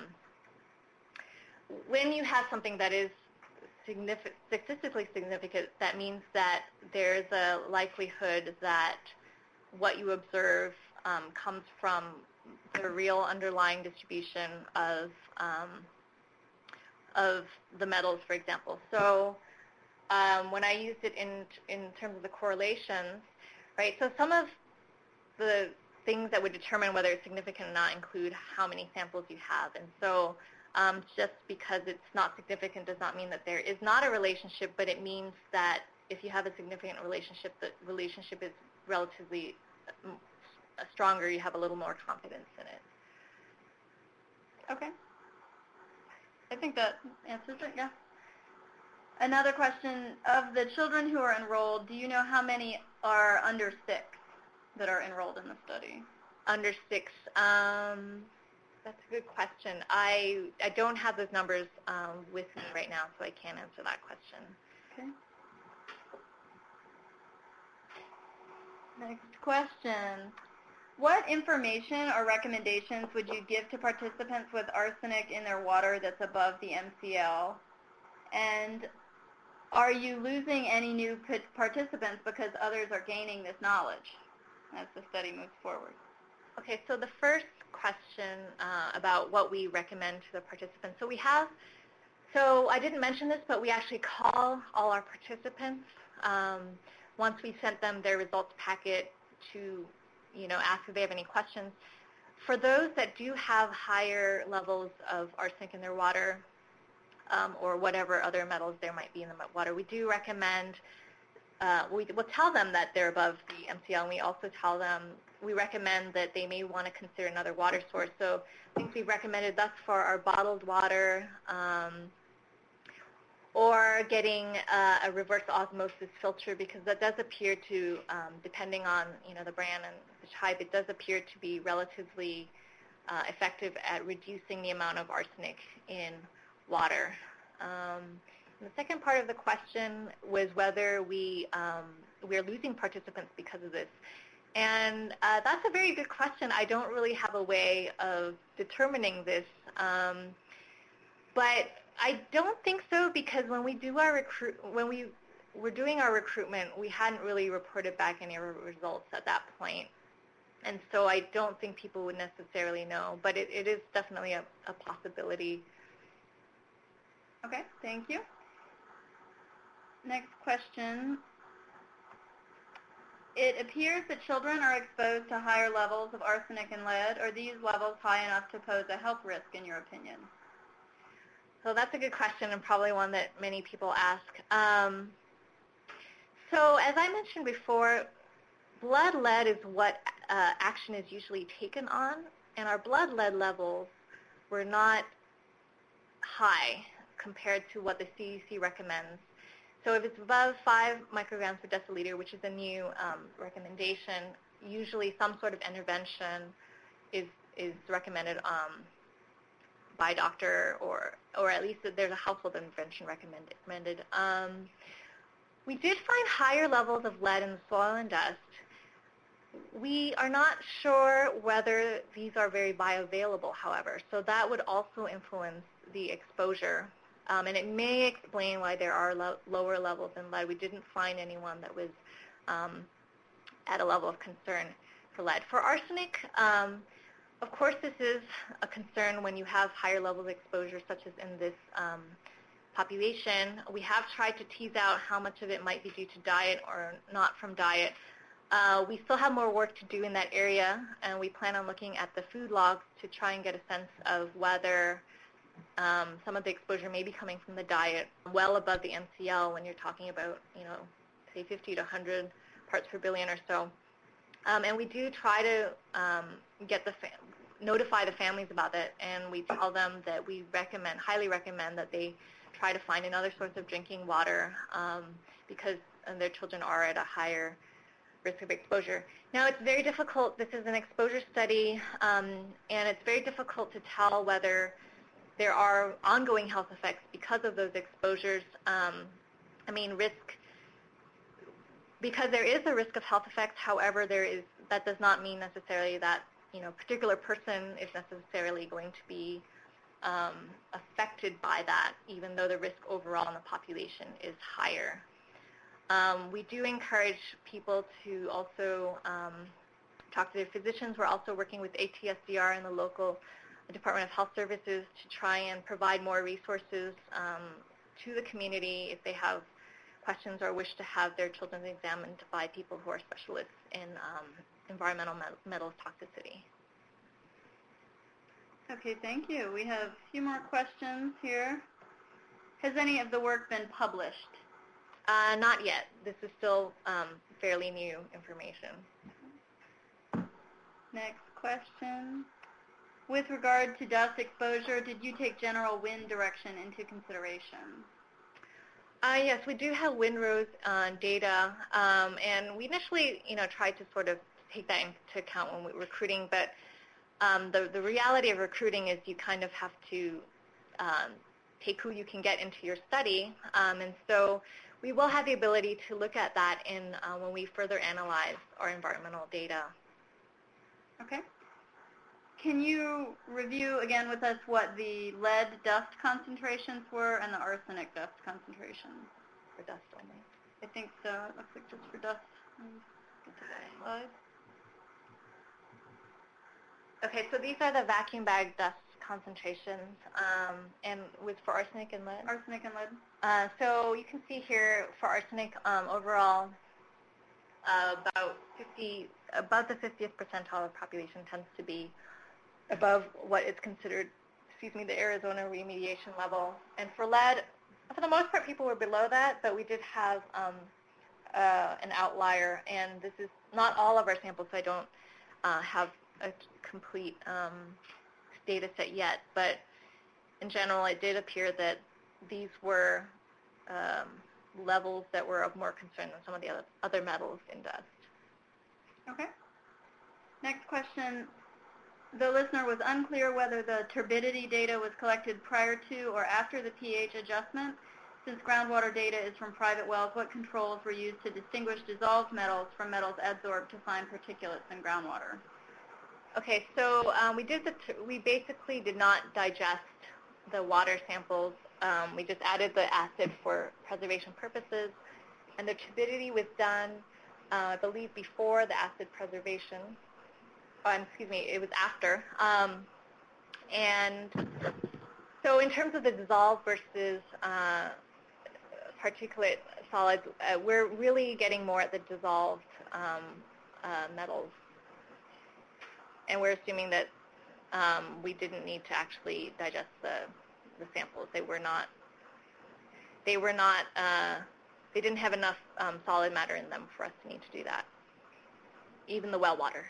when you have something that is statistically significant, that means that there's a likelihood that what you observe comes from the real underlying distribution of the metals, for example. So when I used it in terms of the correlations, right, so some of the things that would determine whether it's significant or not include how many samples you have. And so just because it's not significant does not mean that there is not a relationship, but it means that if you have a significant relationship, the relationship is relatively stronger, you have a little more confidence in it. Okay. I think that answers it, yeah. Another question, of the children who are enrolled, do you know how many are under 6 that are enrolled in the study? Under 6, that's a good question. I don't have those numbers with me right now, so I can't answer that question. Okay. Next question. What information or recommendations would you give to participants with arsenic in their water that's above the MCL? And are you losing any new participants because others are gaining this knowledge as the study moves forward? Okay, so the first question about what we recommend to the participants. So I didn't mention this, but we actually call all our participants once we sent them their results packet to ask if they have any questions. For those that do have higher levels of arsenic in their water or whatever other metals there might be in the water, we do recommend, we'll tell them that they're above the MCL, and we also tell them, we recommend that they may want to consider another water source. So things we've recommended thus far are bottled water, or getting a reverse osmosis filter, because that does appear to, depending on the brand and the type, it does appear to be relatively effective at reducing the amount of arsenic in water. The second part of the question was whether we're losing participants because of this. And that's a very good question. I don't really have a way of determining this. But I don't think so, because when we do our when we were doing our recruitment, we hadn't really reported back any results at that point. And so I don't think people would necessarily know, but it is definitely a possibility. Okay, thank you. Next question. It appears that children are exposed to higher levels of arsenic and lead. Are these levels high enough to pose a health risk, in your opinion? So that's a good question, and probably one that many people ask. So as I mentioned before, blood lead is what action is usually taken on, and our blood lead levels were not high compared to what the CDC recommends. So if it's above 5 micrograms per deciliter, which is a new recommendation, usually some sort of intervention is recommended by doctor, or at least there's a household intervention recommended. We did find higher levels of lead in the soil and dust. We are not sure whether these are very bioavailable, however, so that would also influence the exposure. And it may explain why there are lower levels in lead. We didn't find anyone that was at a level of concern for lead. For arsenic, of course this is a concern when you have higher levels of exposure, such as in this population. We have tried to tease out how much of it might be due to diet or not from diet. We still have more work to do in that area, and we plan on looking at the food logs to try and get a sense of whether some of the exposure may be coming from the diet, well above the MCL when you're talking about, say 50 to 100 parts per billion or so. And we do try to notify the families about it, and we tell them that we highly recommend that they try to find another source of drinking water because their children are at a higher risk of exposure. Now, it's very difficult. This is an exposure study, and it's very difficult to tell whether there are ongoing health effects because of those exposures. Because there is a risk of health effects, however, that does not mean necessarily that a particular person is necessarily going to be affected by that, even though the risk overall in the population is higher. We do encourage people to also talk to their physicians. We're also working with ATSDR and the local Department of Health Services to try and provide more resources to the community if they have questions or wish to have their children examined by people who are specialists in environmental metals toxicity. Okay, thank you. We have a few more questions here. Has any of the work been published? Not yet. This is still fairly new information. Next question. With regard to dust exposure, did you take general wind direction into consideration? Yes, we do have windrows data, and we initially, tried to sort of take that into account when we were recruiting, but the reality of recruiting is you kind of have to take who you can get into your study, and so we will have the ability to look at that when we further analyze our environmental data. Okay. Can you review again with us what the lead dust concentrations were and the arsenic dust concentrations? For dust only. I think so. It looks like just for dust. Get to that slide. Okay, so these are the vacuum bag dust concentrations, and for arsenic and lead. Arsenic and lead. So you can see here for arsenic overall, above the 50th percentile of population tends to be above what is considered, the Arizona remediation level. And for lead, for the most part, people were below that, but we did have an outlier, and this is not all of our samples, so I don't have a complete data set yet, but in general, it did appear that these were levels that were of more concern than some of the other metals in dust. Okay. Next question. The listener was unclear whether the turbidity data was collected prior to or after the pH adjustment. Since groundwater data is from private wells, what controls were used to distinguish dissolved metals from metals adsorbed to fine particulates in groundwater? Okay, so we basically did not digest the water samples. We just added the acid for preservation purposes, and the turbidity was done, I believe, before the acid preservation. It was after. And so in terms of the dissolved versus particulate solids, we're really getting more at the dissolved metals. And we're assuming that we didn't need to actually digest the samples. They didn't have enough solid matter in them for us to need to do that, even the well water.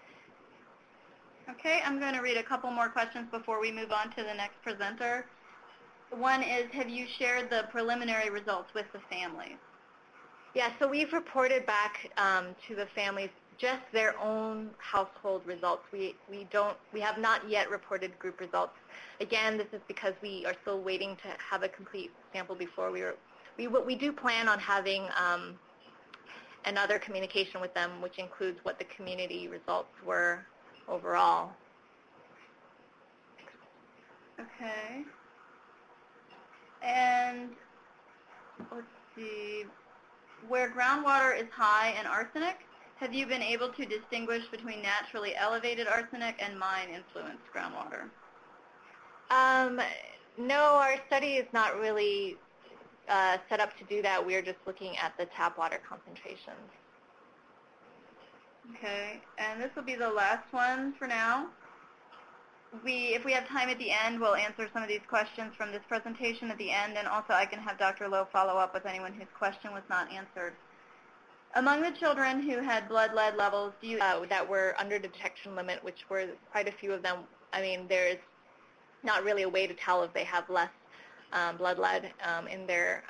Okay, I'm going to read a couple more questions before we move on to the next presenter. One is, have you shared the preliminary results with the families? Yeah, so we've reported back to the families just their own household results. We have not yet reported group results. Again, this is because we are still waiting to have a complete sample before we do plan on having another communication with them, which includes what the community results were overall. Okay. And let's see, where groundwater is high in arsenic, have you been able to distinguish between naturally elevated arsenic and mine-influenced groundwater? No, our study is not really set up to do that. We're just looking at the tap water concentrations. Okay, and this will be the last one for now. If we have time at the end, we'll answer some of these questions from this presentation at the end, and also I can have Dr. Lowe follow up with anyone whose question was not answered. Among the children who had blood lead levels that were under the detection limit, which were quite a few of them, there's not really a way to tell if they have less blood lead in their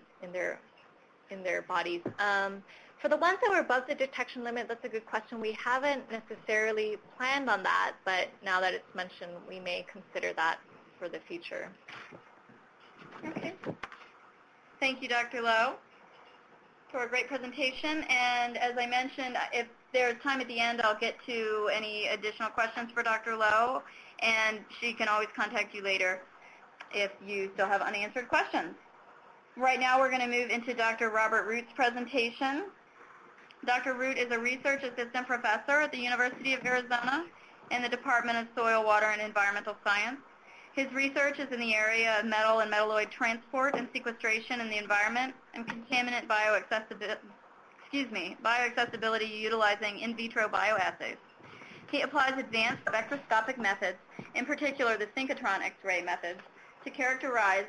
bodies. For the ones that were above the detection limit, that's a good question. We haven't necessarily planned on that, but now that it's mentioned, we may consider that for the future. Okay. Thank you, Dr. Lowe, for a great presentation. And as I mentioned, if there's time at the end, I'll get to any additional questions for Dr. Lowe, and she can always contact you later if you still have unanswered questions. Right now, we're going to move into Dr. Robert Root's presentation. Dr. Root is a research assistant professor at the University of Arizona in the Department of Soil, Water, and Environmental Science. His research is in the area of metal and metalloid transport and sequestration in the environment and contaminant bioaccessibility utilizing in vitro bioassays. He applies advanced spectroscopic methods, in particular the synchrotron X-ray methods, to characterize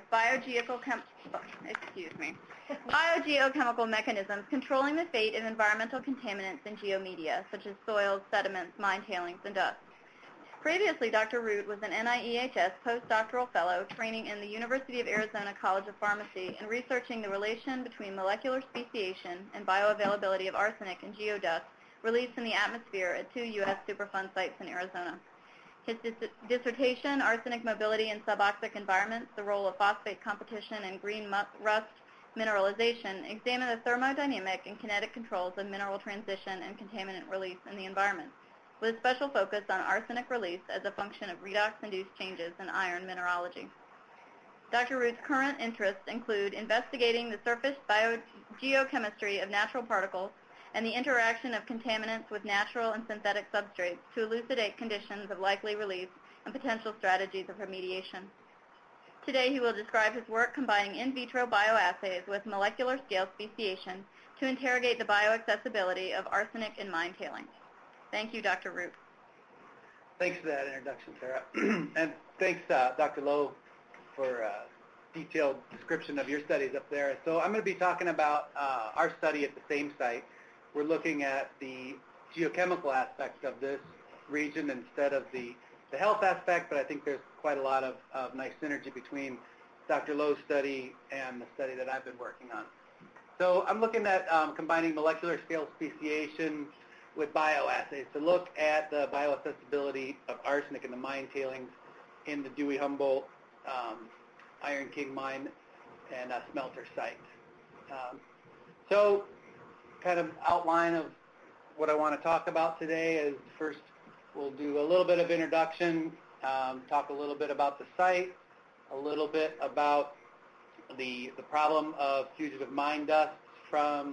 biogeochemical mechanisms controlling the fate of environmental contaminants in geomedia, such as soils, sediments, mine tailings, and dust. Previously, Dr. Root was an NIEHS postdoctoral fellow training in the University of Arizona College of Pharmacy and researching the relation between molecular speciation and bioavailability of arsenic in geodust released in the atmosphere at 2 U.S. Superfund sites in Arizona. His dissertation, Arsenic Mobility in Suboxic Environments, the Role of Phosphate Competition and Green Rust Mineralization, examined the thermodynamic and kinetic controls of mineral transition and contaminant release in the environment, with a special focus on arsenic release as a function of redox-induced changes in iron mineralogy. Dr. Root's current interests include investigating the surface biogeochemistry of natural particles and the interaction of contaminants with natural and synthetic substrates to elucidate conditions of likely release and potential strategies of remediation. Today he will describe his work combining in vitro bioassays with molecular scale speciation to interrogate the bioaccessibility of arsenic in mine tailings. Thank you, Dr. Root. Thanks for that introduction, Sarah. And thanks, Dr. Lowe, for a detailed description of your studies up there. So I'm going to be talking about our study at the same site. We're looking at the geochemical aspect of this region instead of the health aspect, but I think there's quite a lot of nice synergy between Dr. Lowe's study and the study that I've been working on. So I'm looking at combining molecular scale speciation with bioassays to look at the bioaccessibility of arsenic in the mine tailings in the Dewey-Humboldt Iron King mine and smelter site. So kind of outline of what I want to talk about today is first we'll do a little bit of introduction, talk a little bit about the site, a little bit about the problem of fugitive mine dust from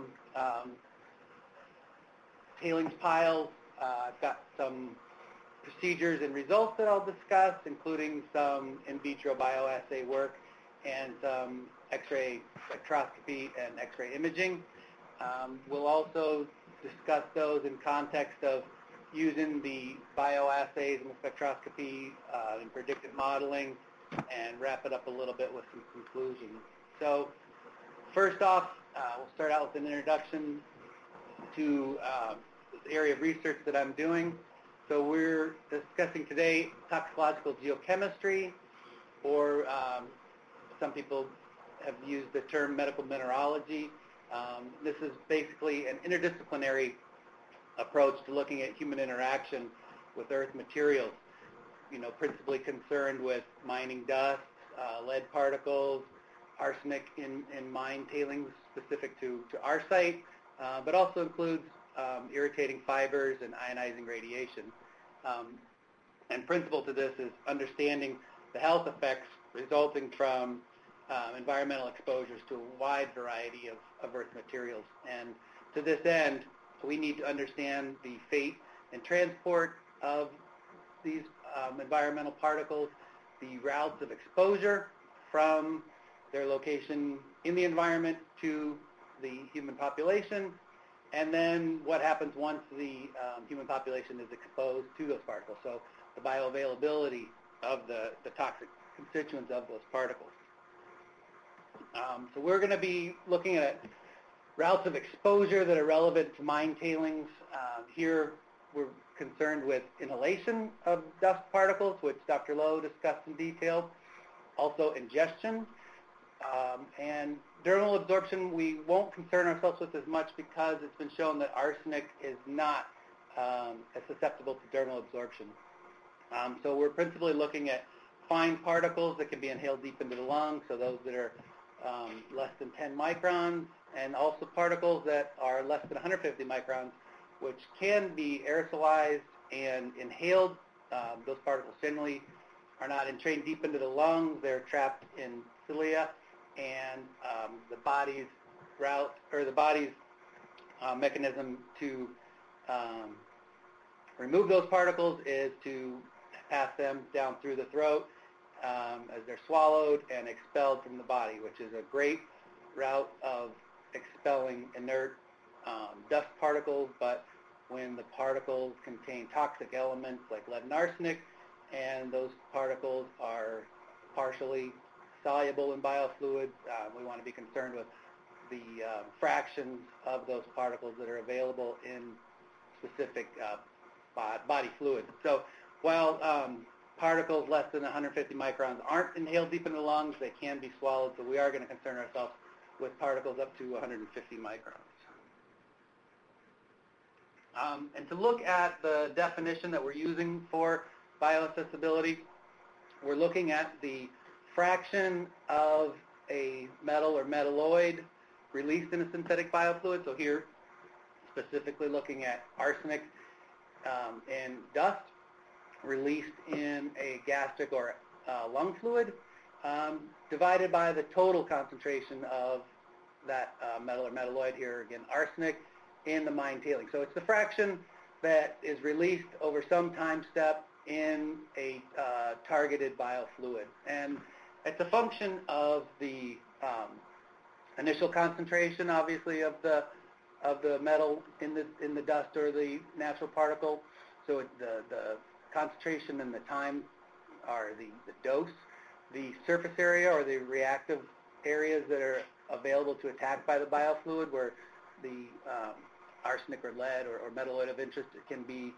tailings piles. I've got some procedures and results that I'll discuss, including some in vitro bioassay work and some X-ray spectroscopy and X-ray imaging. We'll also discuss those in context of using the bioassays and the spectroscopy in predictive modeling, and wrap it up a little bit with some conclusions. So first off, we'll start out with an introduction to the area of research that I'm doing. So we're discussing today toxicological geochemistry, or some people have used the term medical mineralogy. This is basically an interdisciplinary approach to looking at human interaction with earth materials, principally concerned with mining dust, lead particles, arsenic in mine tailings specific to our site, but also includes irritating fibers and ionizing radiation. And principal to this is understanding the health effects resulting from environmental exposures to a wide variety of earth materials. And to this end, we need to understand the fate and transport of these environmental particles, the routes of exposure from their location in the environment to the human population, and then what happens once the human population is exposed to those particles. So the bioavailability of the toxic constituents of those particles. So we're going to be looking at routes of exposure that are relevant to mine tailings. Here we're concerned with inhalation of dust particles, which Dr. Lowe discussed in detail. Also ingestion. And dermal absorption we won't concern ourselves with as much because it's been shown that arsenic is not as susceptible to dermal absorption. So we're principally looking at fine particles that can be inhaled deep into the lungs, so those that are less than 10 microns, and also particles that are less than 150 microns, which can be aerosolized and inhaled. Those particles generally are not entrained deep into the lungs. They're trapped in cilia, and the body's route, or the body's mechanism to remove those particles is to pass them down through the throat as they're swallowed and expelled from the body, which is a great route of expelling inert dust particles. But when the particles contain toxic elements like lead and arsenic, and those particles are partially soluble in biofluids, we want to be concerned with the fractions of those particles that are available in specific body fluids. So while particles less than 150 microns aren't inhaled deep into the lungs, they can be swallowed, so we are going to concern ourselves with particles up to 150 microns. And to look at the definition that we're using for bioaccessibility, we're looking at the fraction of a metal or metalloid released in a synthetic biofluid. So here, specifically looking at arsenic and dust released in a gastric or lung fluid, divided by the total concentration of that metal or metalloid, here again arsenic, in the mine tailing. So it's the fraction that is released over some time step in a targeted biofluid. And it's a function of the initial concentration, obviously, of the metal in the dust or the natural particle. So the concentration and the time are the dose, the surface area or the reactive areas that are available to attack by the biofluid, where the arsenic or lead or metalloid of interest can be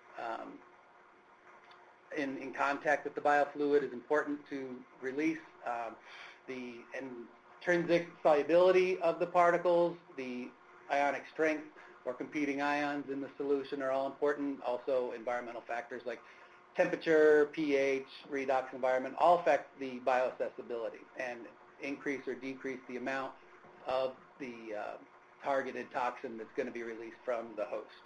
in contact with the biofluid, is important to release. The intrinsic solubility of the particles, the ionic strength or competing ions in the solution are all important. Also, environmental factors like temperature, pH, redox environment all affect the bioaccessibility and increase or decrease the amount of the targeted toxin that's going to be released from the host.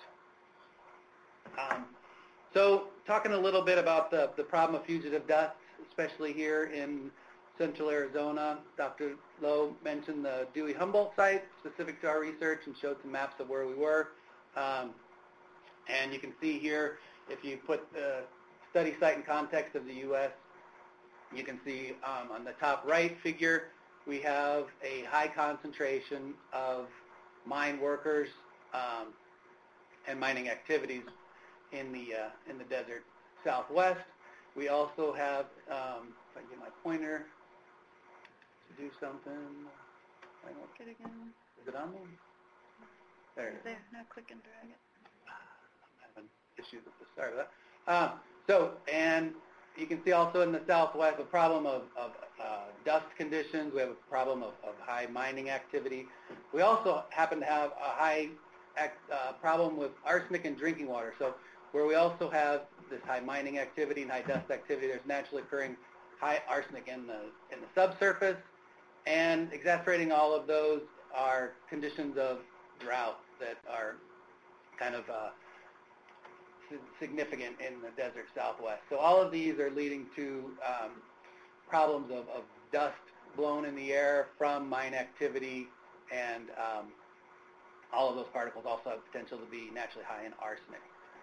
So talking a little bit about the problem of fugitive dust, especially here in Central Arizona, Dr. Lowe mentioned the Dewey-Humboldt site specific to our research and showed some maps of where we were. And you can see here, if you put the study site in context of the U.S., you can see on the top right figure, we have a high concentration of mine workers and mining activities in the desert Southwest. We also have, if I can get my pointer to do something, Get it again. is it on me? There it is. There, now click and drag it. I'm having issues with the start of that. So, and you can see also in the Southwest a problem of dust conditions. We have a problem of high mining activity. We also happen to have a high problem with arsenic in drinking water. So where we also have this high mining activity and high dust activity, there's naturally occurring high arsenic in the subsurface. And exacerbating all of those are conditions of drought that are kind of significant in the desert Southwest. So all of these are leading to problems of dust blown in the air from mine activity, and all of those particles also have potential to be naturally high in arsenic.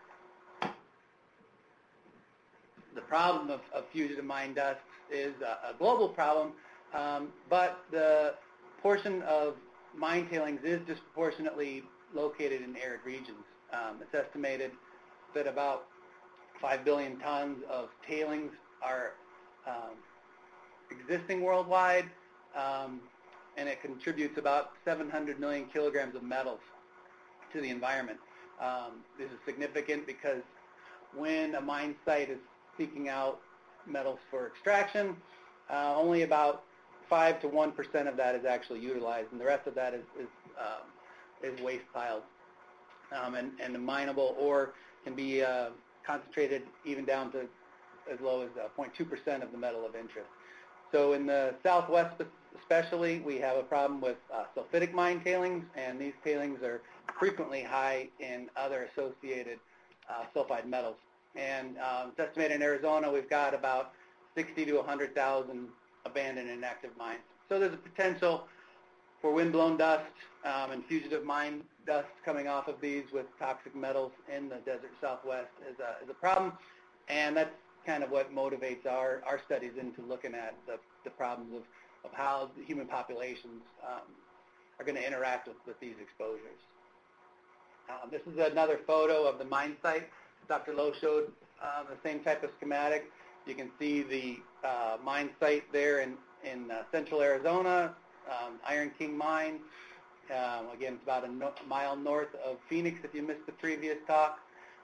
The problem of fugitive mine dust is a global problem, but the portion of mine tailings is disproportionately located in arid regions. It's estimated that about 5 billion tons of tailings are existing worldwide, and it contributes about 700 million kilograms of metals to the environment. This is significant because when a mine site is seeking out metals for extraction, only about 5 to 1% of that is actually utilized, and the rest of that is waste piled. And the mineable ore can be concentrated even down to as low as 0.2% of the metal of interest. So in the Southwest especially, we have a problem with sulfidic mine tailings, and these tailings are frequently high in other associated sulfide metals. And it's estimated in Arizona we've got about 60 to 100,000 abandoned and inactive mines. So there's a potential for wind-blown dust and fugitive mine dust coming off of these with toxic metals in the desert Southwest is a problem, and that's kind of what motivates our studies into looking at the problems of how the human populations are going to interact with these exposures. This is another photo of the mine site. Dr. Lowe showed the same type of schematic. You can see the mine site there in central Arizona, Iron King Mine. Again, it's about a mile north of Phoenix if you missed the previous talk.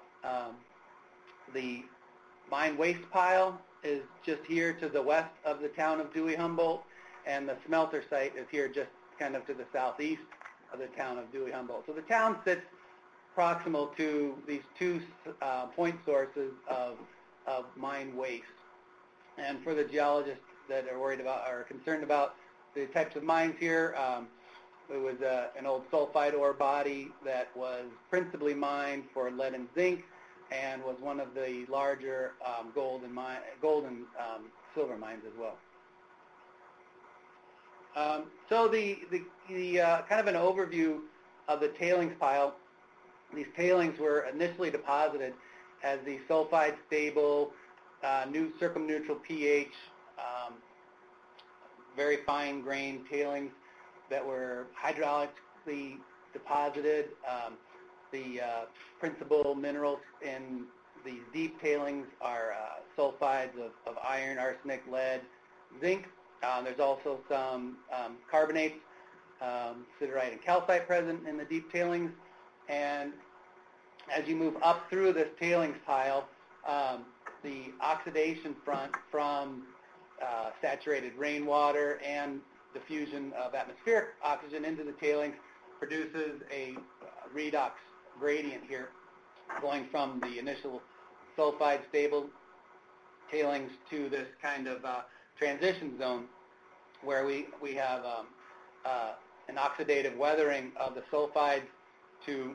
The mine waste pile is just here to the west of the town of Dewey-Humboldt, and the smelter site is here just kind of to the southeast of the town of Dewey-Humboldt. So the town sits proximal to these two point sources of mine waste. And for the geologists that are worried about or concerned about the types of mines here, it was an old sulfide ore body that was principally mined for lead and zinc, and was one of the larger gold and silver mines as well. So the kind of an overview of the tailings pile. These tailings were initially deposited as the sulfide stable, new circumneutral pH, very fine grained tailings that were hydraulically deposited. The principal minerals in these deep tailings are sulfides of iron, arsenic, lead, zinc. There's also some carbonates, siderite and calcite present in the deep tailings. And as you move up through this tailings pile, the oxidation front from saturated rainwater and diffusion of atmospheric oxygen into the tailings produces a redox gradient here, going from the initial sulfide stable tailings to this kind of transition zone where we have an oxidative weathering of the sulfides to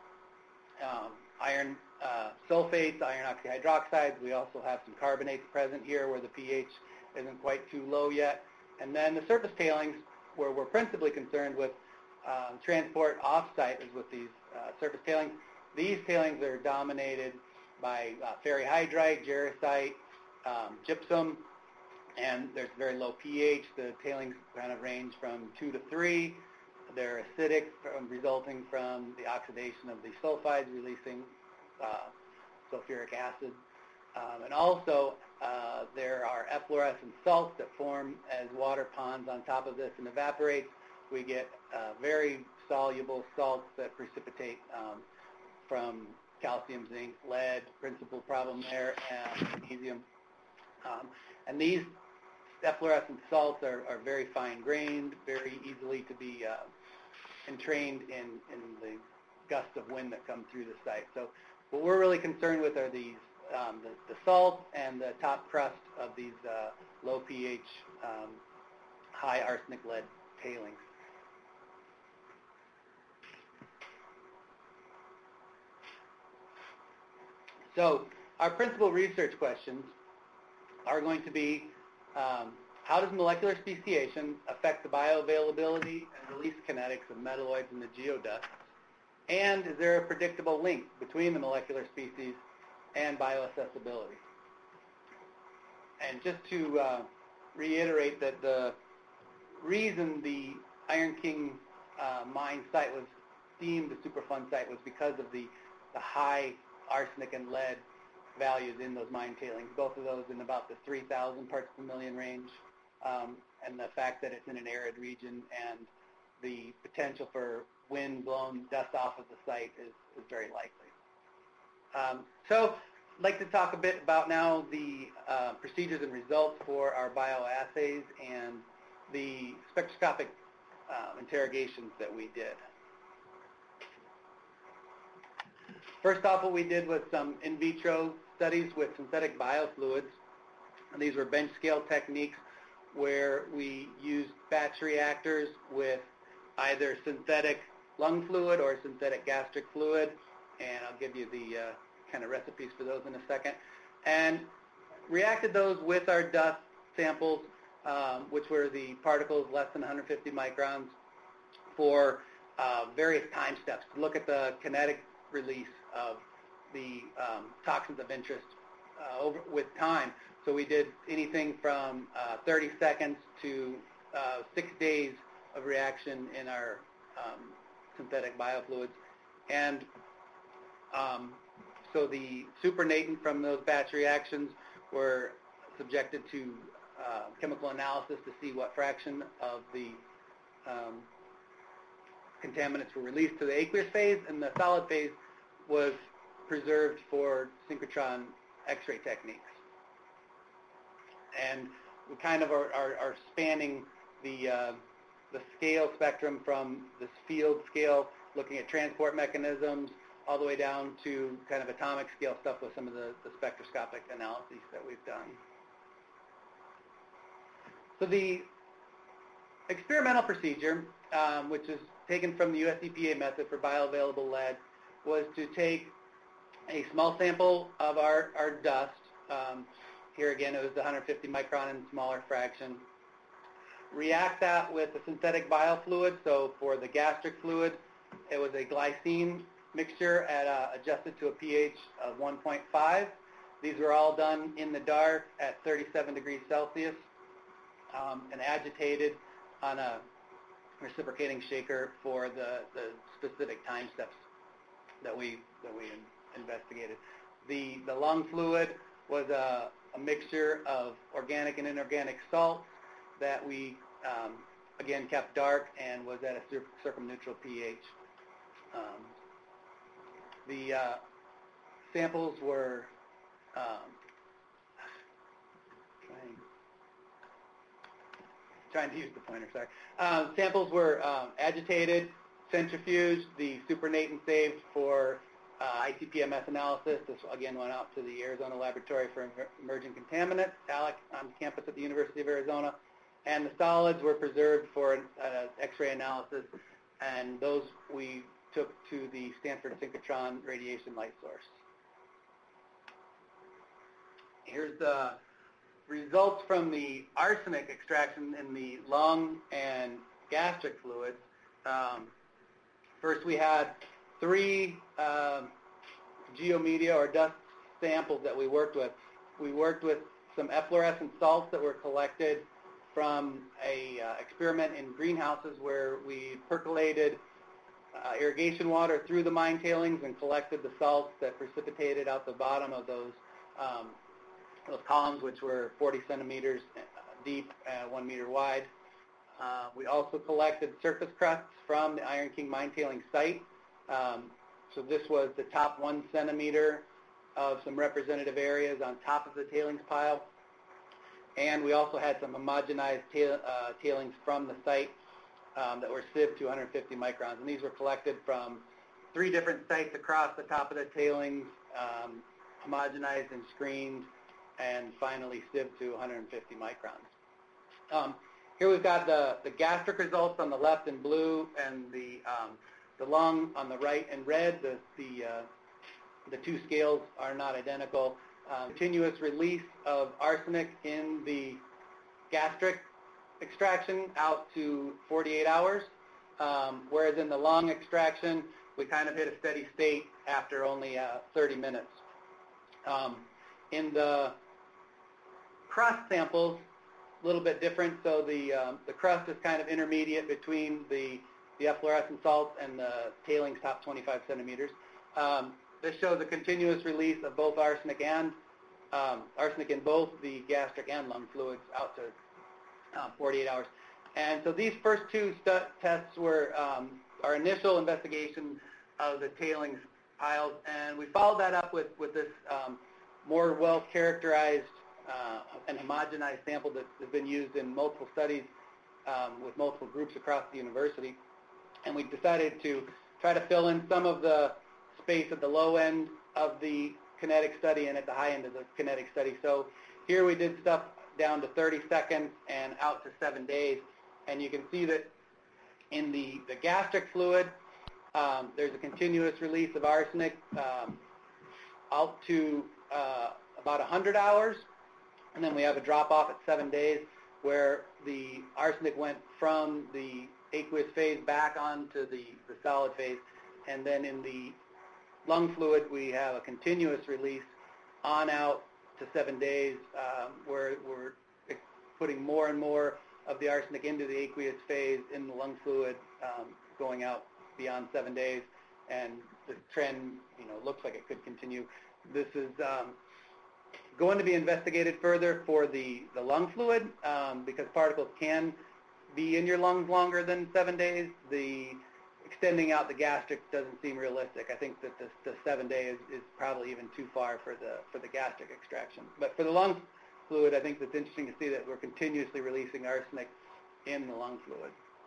iron sulfates, iron oxyhydroxides. We also have some carbonates present here where the pH isn't quite too low yet. And then the surface tailings, where we're principally concerned with transport off-site, is with these surface tailings. These tailings are dominated by ferrihydrite, jarosite, gypsum, and there's very low pH. The tailings kind of range from 2 to 3. They're acidic, resulting from the oxidation of the sulfides, releasing sulfuric acid. And also, there are efflorescent salts that form as water ponds on top of this and evaporate. We get very soluble salts that precipitate from calcium, zinc, lead, principal problem there, and magnesium. And these efflorescent salts are very fine-grained, very easily to be entrained in the gusts of wind that come through the site. So what we're really concerned with are these the salt and the top crust of these low pH, high arsenic lead tailings. So our principal research questions are going to be, how does molecular speciation affect the bioavailability and release kinetics of metalloids in the geodust? And is there a predictable link between the molecular species and bioaccessibility? And just to reiterate that the reason the Iron King mine site was deemed a Superfund site was because of the high arsenic and lead values in those mine tailings, both of those in about the 3,000 parts per million range, and the fact that it's in an arid region and the potential for wind-blown dust off of the site is very likely. So I'd like to talk a bit about now the procedures and results for our bioassays and the spectroscopic interrogations that we did. First off, what we did was some in vitro studies with synthetic biofluids And these were bench scale techniques where we used batch reactors with either synthetic lung fluid or synthetic gastric fluid, and I'll give you the kind of recipes for those in a second, and reacted those with our dust samples, which were the particles less than 150 microns, for various time steps to look at the kinetic release of the toxins of interest with time. So we did anything from 30 seconds to 6 days of reaction in our synthetic biofluids. And so the supernatant from those batch reactions were subjected to chemical analysis to see what fraction of the contaminants were released to the aqueous phase, and the solid phase was preserved for synchrotron X-ray techniques. And we kind of are spanning the scale spectrum from this field scale, looking at transport mechanisms, all the way down to kind of atomic scale stuff with some of the spectroscopic analyses that we've done. So the experimental procedure, which is taken from the US EPA method for bioavailable lead, was to take a small sample of our dust. Here again, it was the 150 micron and smaller fraction. React that with a synthetic biofluid. So for the gastric fluid, it was a glycine mixture adjusted to a pH of 1.5. These were all done in the dark at 37 degrees Celsius and agitated on a reciprocating shaker for the specific time steps that we investigated. The lung fluid was a mixture of organic and inorganic salts that we, again, kept dark and was at a circumneutral pH. The samples were trying to use the pointer, sorry. Samples were agitated, centrifuged, the supernatant saved for ICP-MS analysis. This again went out to the Arizona Laboratory for Emerging Contaminants, ALEC, on campus at the University of Arizona. And the solids were preserved for an X-ray analysis, and those we took to the Stanford synchrotron radiation light source. Here's the results from the arsenic extraction in the lung and gastric fluids. First, we had 3 geomedia or dust samples that we worked with. We worked with some efflorescent salts that were collected from a experiment in greenhouses where we percolated irrigation water through the mine tailings and collected the salts that precipitated out the bottom of those columns, which were 40 centimeters deep and 1 meter wide. We also collected surface crusts from the Iron King mine tailing site. So this was the top 1 centimeter of some representative areas on top of the tailings pile. And we also had some homogenized tailings from the site that were sieved to 150 microns. And these were collected from 3 different sites across the top of the tailings, homogenized and screened, and finally sieved to 150 microns. Here we've got the gastric results on the left in blue, and the lung on the right in red. The 2 scales are not identical. Continuous release of arsenic in the gastric extraction out to 48 hours, whereas in the lung extraction, we kind of hit a steady state after only 30 minutes. In the crust samples, a little bit different. So the crust is kind of intermediate between the efflorescent salts and the tailings top 25 centimeters. This shows a continuous release of both arsenic in both the gastric and lung fluids out to 48 hours. And so these first 2 tests were our initial investigation of the tailings piles, and we followed that up with this more well-characterized and homogenized sample that has been used in multiple studies with multiple groups across the university. And we decided to try to fill in some of the space at the low end of the kinetic study and at the high end of the kinetic study. So here we did stuff down to 30 seconds and out to 7 days. And you can see that in the gastric fluid, there's a continuous release of arsenic out to about 100 hours. And then we have a drop-off at 7 days where the arsenic went from the aqueous phase back onto the solid phase. And then in the lung fluid, we have a continuous release on out to 7 days where we're putting more and more of the arsenic into the aqueous phase in the lung fluid going out beyond 7 days. And the trend, looks like it could continue. This is going to be investigated further for the lung fluid because particles can be in your lungs longer than 7 days. The extending out the gastric doesn't seem realistic. I think that the 7 day is probably even too far for the gastric extraction. But for the lung fluid, I think it's interesting to see that we're continuously releasing arsenic in the lung fluid.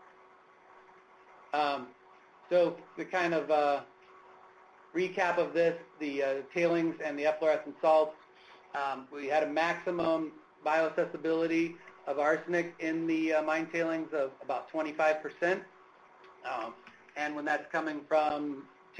So the kind of recap of this, the tailings and the efflorescent salts, we had a maximum bioaccessibility of arsenic in the mine tailings of about 25%. And when that's coming from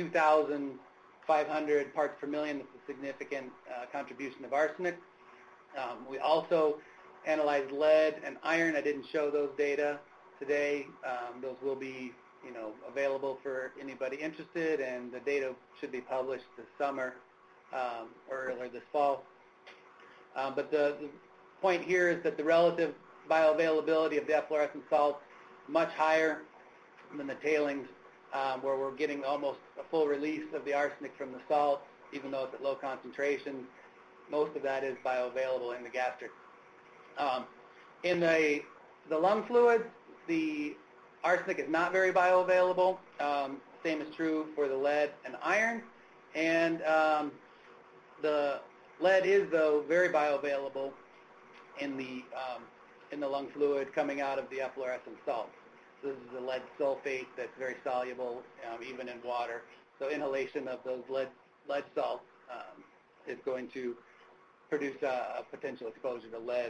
2,500 parts per million, it's a significant contribution of arsenic. We also analyzed lead and iron. I didn't show those data today. Those will be available for anybody interested, and the data should be published this summer or earlier this fall. But the point here is that the relative bioavailability of the efflorescent salts much higher than the tailings, where we're getting almost a full release of the arsenic from the salts, even though it's at low concentrations. Most of that is bioavailable in the gastric. In the lung fluids, the arsenic is not very bioavailable. Same is true for the lead and iron. And the lead is, though, very bioavailable in the lung fluid coming out of the efflorescent salts. So this is a lead sulfate that's very soluble, even in water. So inhalation of those lead salts is going to produce a potential exposure to lead.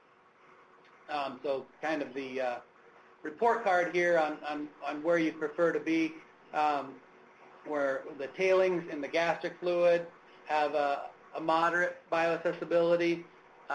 So kind of the report card here on where you prefer to be, where the tailings in the gastric fluid have a moderate bioaccessibility,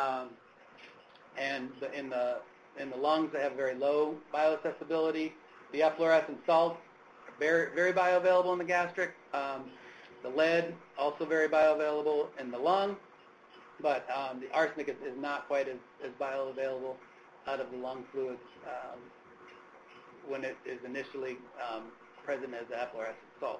and in the lungs they have very low bioaccessibility. The efflorescent salts are very, very bioavailable in the gastric. The lead also very bioavailable in the lung, but the arsenic is not quite as bioavailable out of the lung fluids when it is initially present as the efflorescent salt.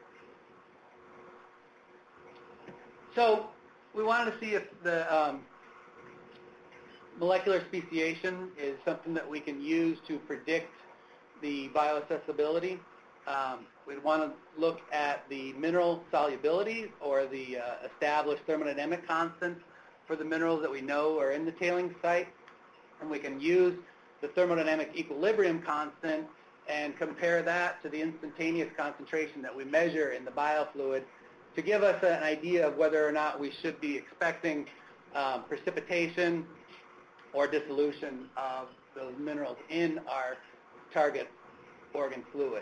So we wanted to see if the molecular speciation is something that we can use to predict the bioaccessibility. We'd want to look at the mineral solubility or the established thermodynamic constants for the minerals that we know are in the tailings site. And we can use the thermodynamic equilibrium constant and compare that to the instantaneous concentration that we measure in the biofluid to give us an idea of whether or not we should be expecting precipitation or dissolution of those minerals in our target organ fluid.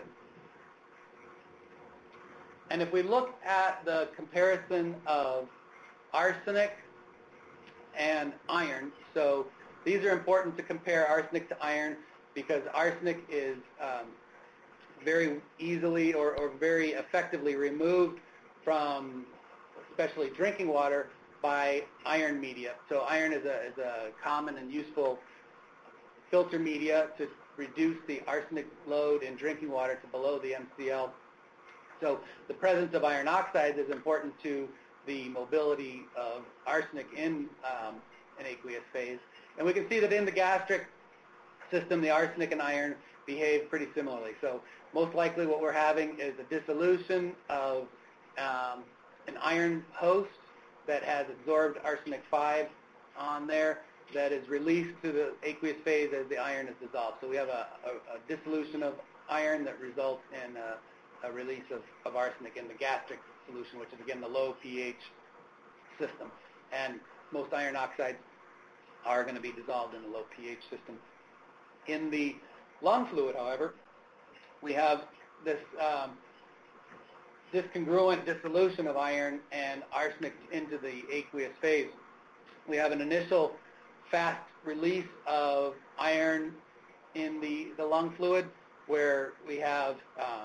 And if we look at the comparison of arsenic and iron, so these are important to compare arsenic to iron because arsenic is very easily or very effectively removed from especially drinking water by iron media. So iron is a common and useful filter media to reduce the arsenic load in drinking water to below the MCL. So the presence of iron oxides is important to the mobility of arsenic in an aqueous phase. And we can see that in the gastric system, the arsenic and iron behave pretty similarly. So most likely what we're having is a dissolution of an iron host that has absorbed arsenic 5 on there that is released to the aqueous phase as the iron is dissolved. So we have a dissolution of iron that results in a release of arsenic in the gastric solution, which is, again, the low pH system. And most iron oxides are going to be dissolved in a low pH system. In the lung fluid, however, we have this discongruent dissolution of iron and arsenic into the aqueous phase. We have an initial fast release of iron in the lung fluid where we have,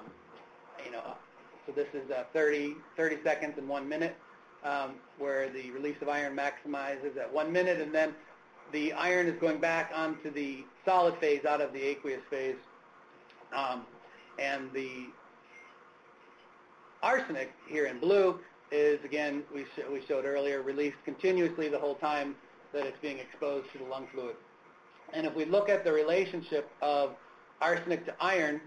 so this is 30 seconds and 1 minute, where the release of iron maximizes at 1 minute, and then the iron is going back onto the solid phase out of the aqueous phase, and the arsenic here in blue is, again, we showed earlier, released continuously the whole time that it's being exposed to the lung fluid. And if we look at the relationship of arsenic to iron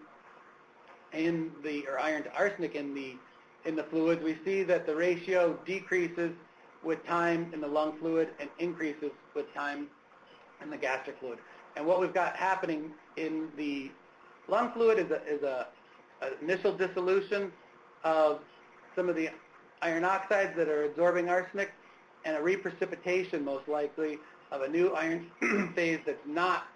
or iron to arsenic in the fluids, we see that the ratio decreases with time in the lung fluid and increases with time in the gastric fluid. And what we've got happening in the lung fluid is an initial dissolution of some of the iron oxides that are absorbing arsenic, and a reprecipitation, most likely, of a new iron phase that's not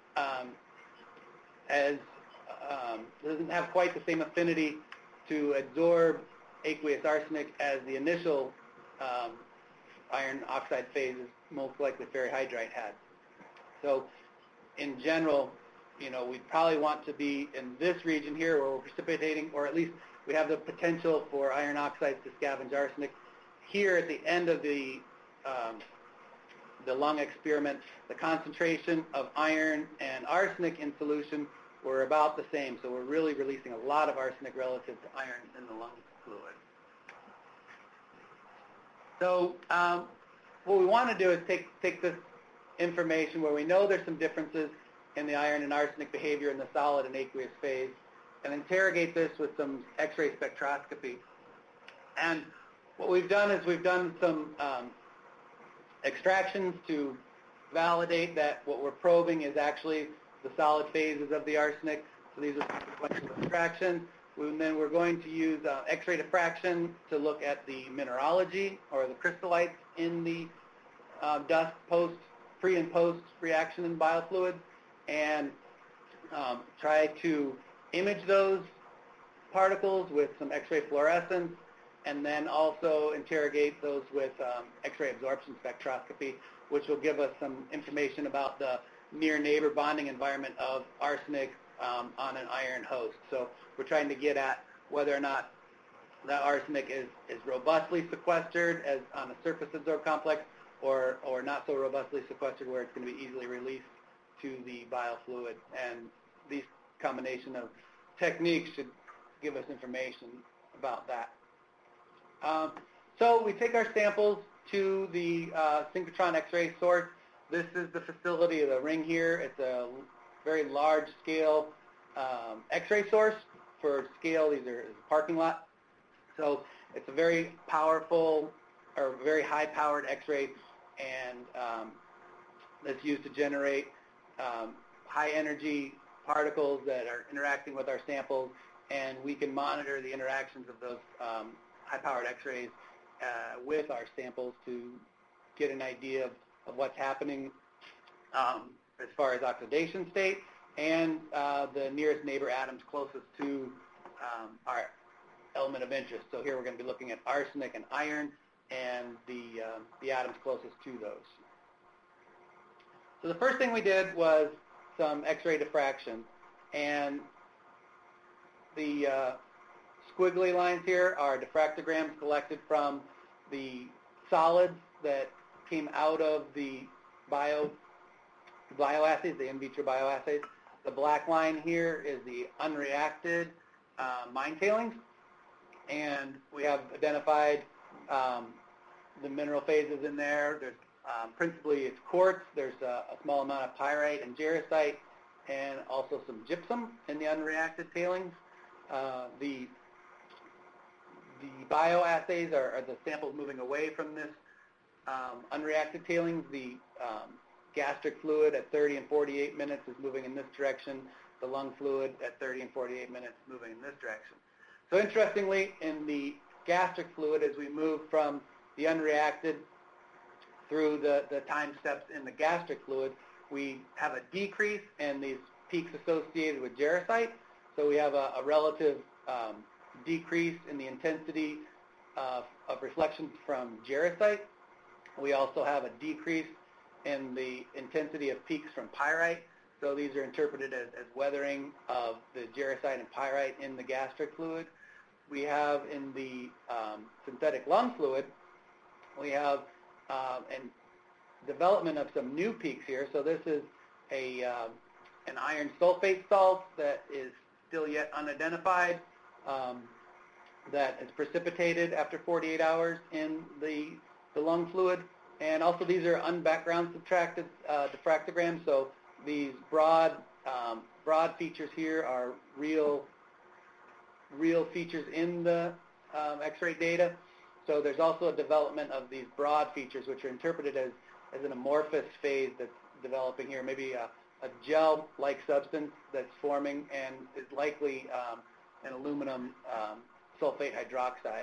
doesn't have quite the same affinity to absorb aqueous arsenic as the initial iron oxide phase is most likely ferrihydrite had. So in general, we probably want to be in this region here where we're precipitating, or at least we have the potential for iron oxides to scavenge arsenic. Here at the end of the lung experiment, the concentration of iron and arsenic in solution were about the same. So we're really releasing a lot of arsenic relative to iron in the lung fluid. So what we want to do is take this information where we know there's some differences in the iron and arsenic behavior in the solid and aqueous phase, and interrogate this with some X-ray spectroscopy. And what we've done is we've done some extractions to validate that what we're probing is actually the solid phases of the arsenic. So these are sequential extractions. And then we're going to use X-ray diffraction to look at the mineralogy or the crystallites in the dust pre and post reaction in biofluids, and try to image those particles with some X-ray fluorescence, and then also interrogate those with X-ray absorption spectroscopy, which will give us some information about the near neighbor bonding environment of arsenic on an iron host. So we're trying to get at whether or not that arsenic is robustly sequestered as on a surface adsorbed complex, or not so robustly sequestered where it's going to be easily released to the biofluid. And these combination of techniques should give us information about that. So we take our samples to the synchrotron X-ray source. This is the facility of the ring here. It's a very large-scale X-ray source. For scale, these are a parking lot. So it's a very powerful or very high-powered X-ray, and that's used to generate high-energy particles that are interacting with our samples, and we can monitor the interactions of those high-powered X-rays with our samples to get an idea of what's happening as far as oxidation state and the nearest neighbor atoms closest to our element of interest. So here we're going to be looking at arsenic and iron and the atoms closest to those. So the first thing we did was some X-ray diffraction, and the squiggly lines here are diffractograms collected from the solids that came out of the bioassays, the in vitro bioassays. The black line here is the unreacted mine tailings, and we have identified the mineral phases in there. There's principally it's quartz. There's a small amount of pyrite and jarosite, and also some gypsum in the unreacted tailings. The bioassays are the samples moving away from this unreacted tailings. The gastric fluid at 30 and 48 minutes is moving in this direction. The lung fluid at 30 and 48 minutes moving in this direction. So interestingly, in the gastric fluid, as we move from the unreacted through the time steps in the gastric fluid, we have a decrease in these peaks associated with jarosite. So we have a relative decrease in the intensity of reflections from jarosite. We also have a decrease in the intensity of peaks from pyrite. So these are interpreted as weathering of the jarosite and pyrite in the gastric fluid. We have in the synthetic lung fluid, we have an development of some new peaks here. So this is an iron sulfate salt that is still yet unidentified, that is precipitated after 48 hours in the lung fluid. And also these are unbackground subtracted diffractograms. So these broad features here are real features in the X-ray data. So there's also a development of these broad features, which are interpreted as an amorphous phase that's developing here, maybe a gel-like substance that's forming and is likely an aluminum sulfate hydroxide.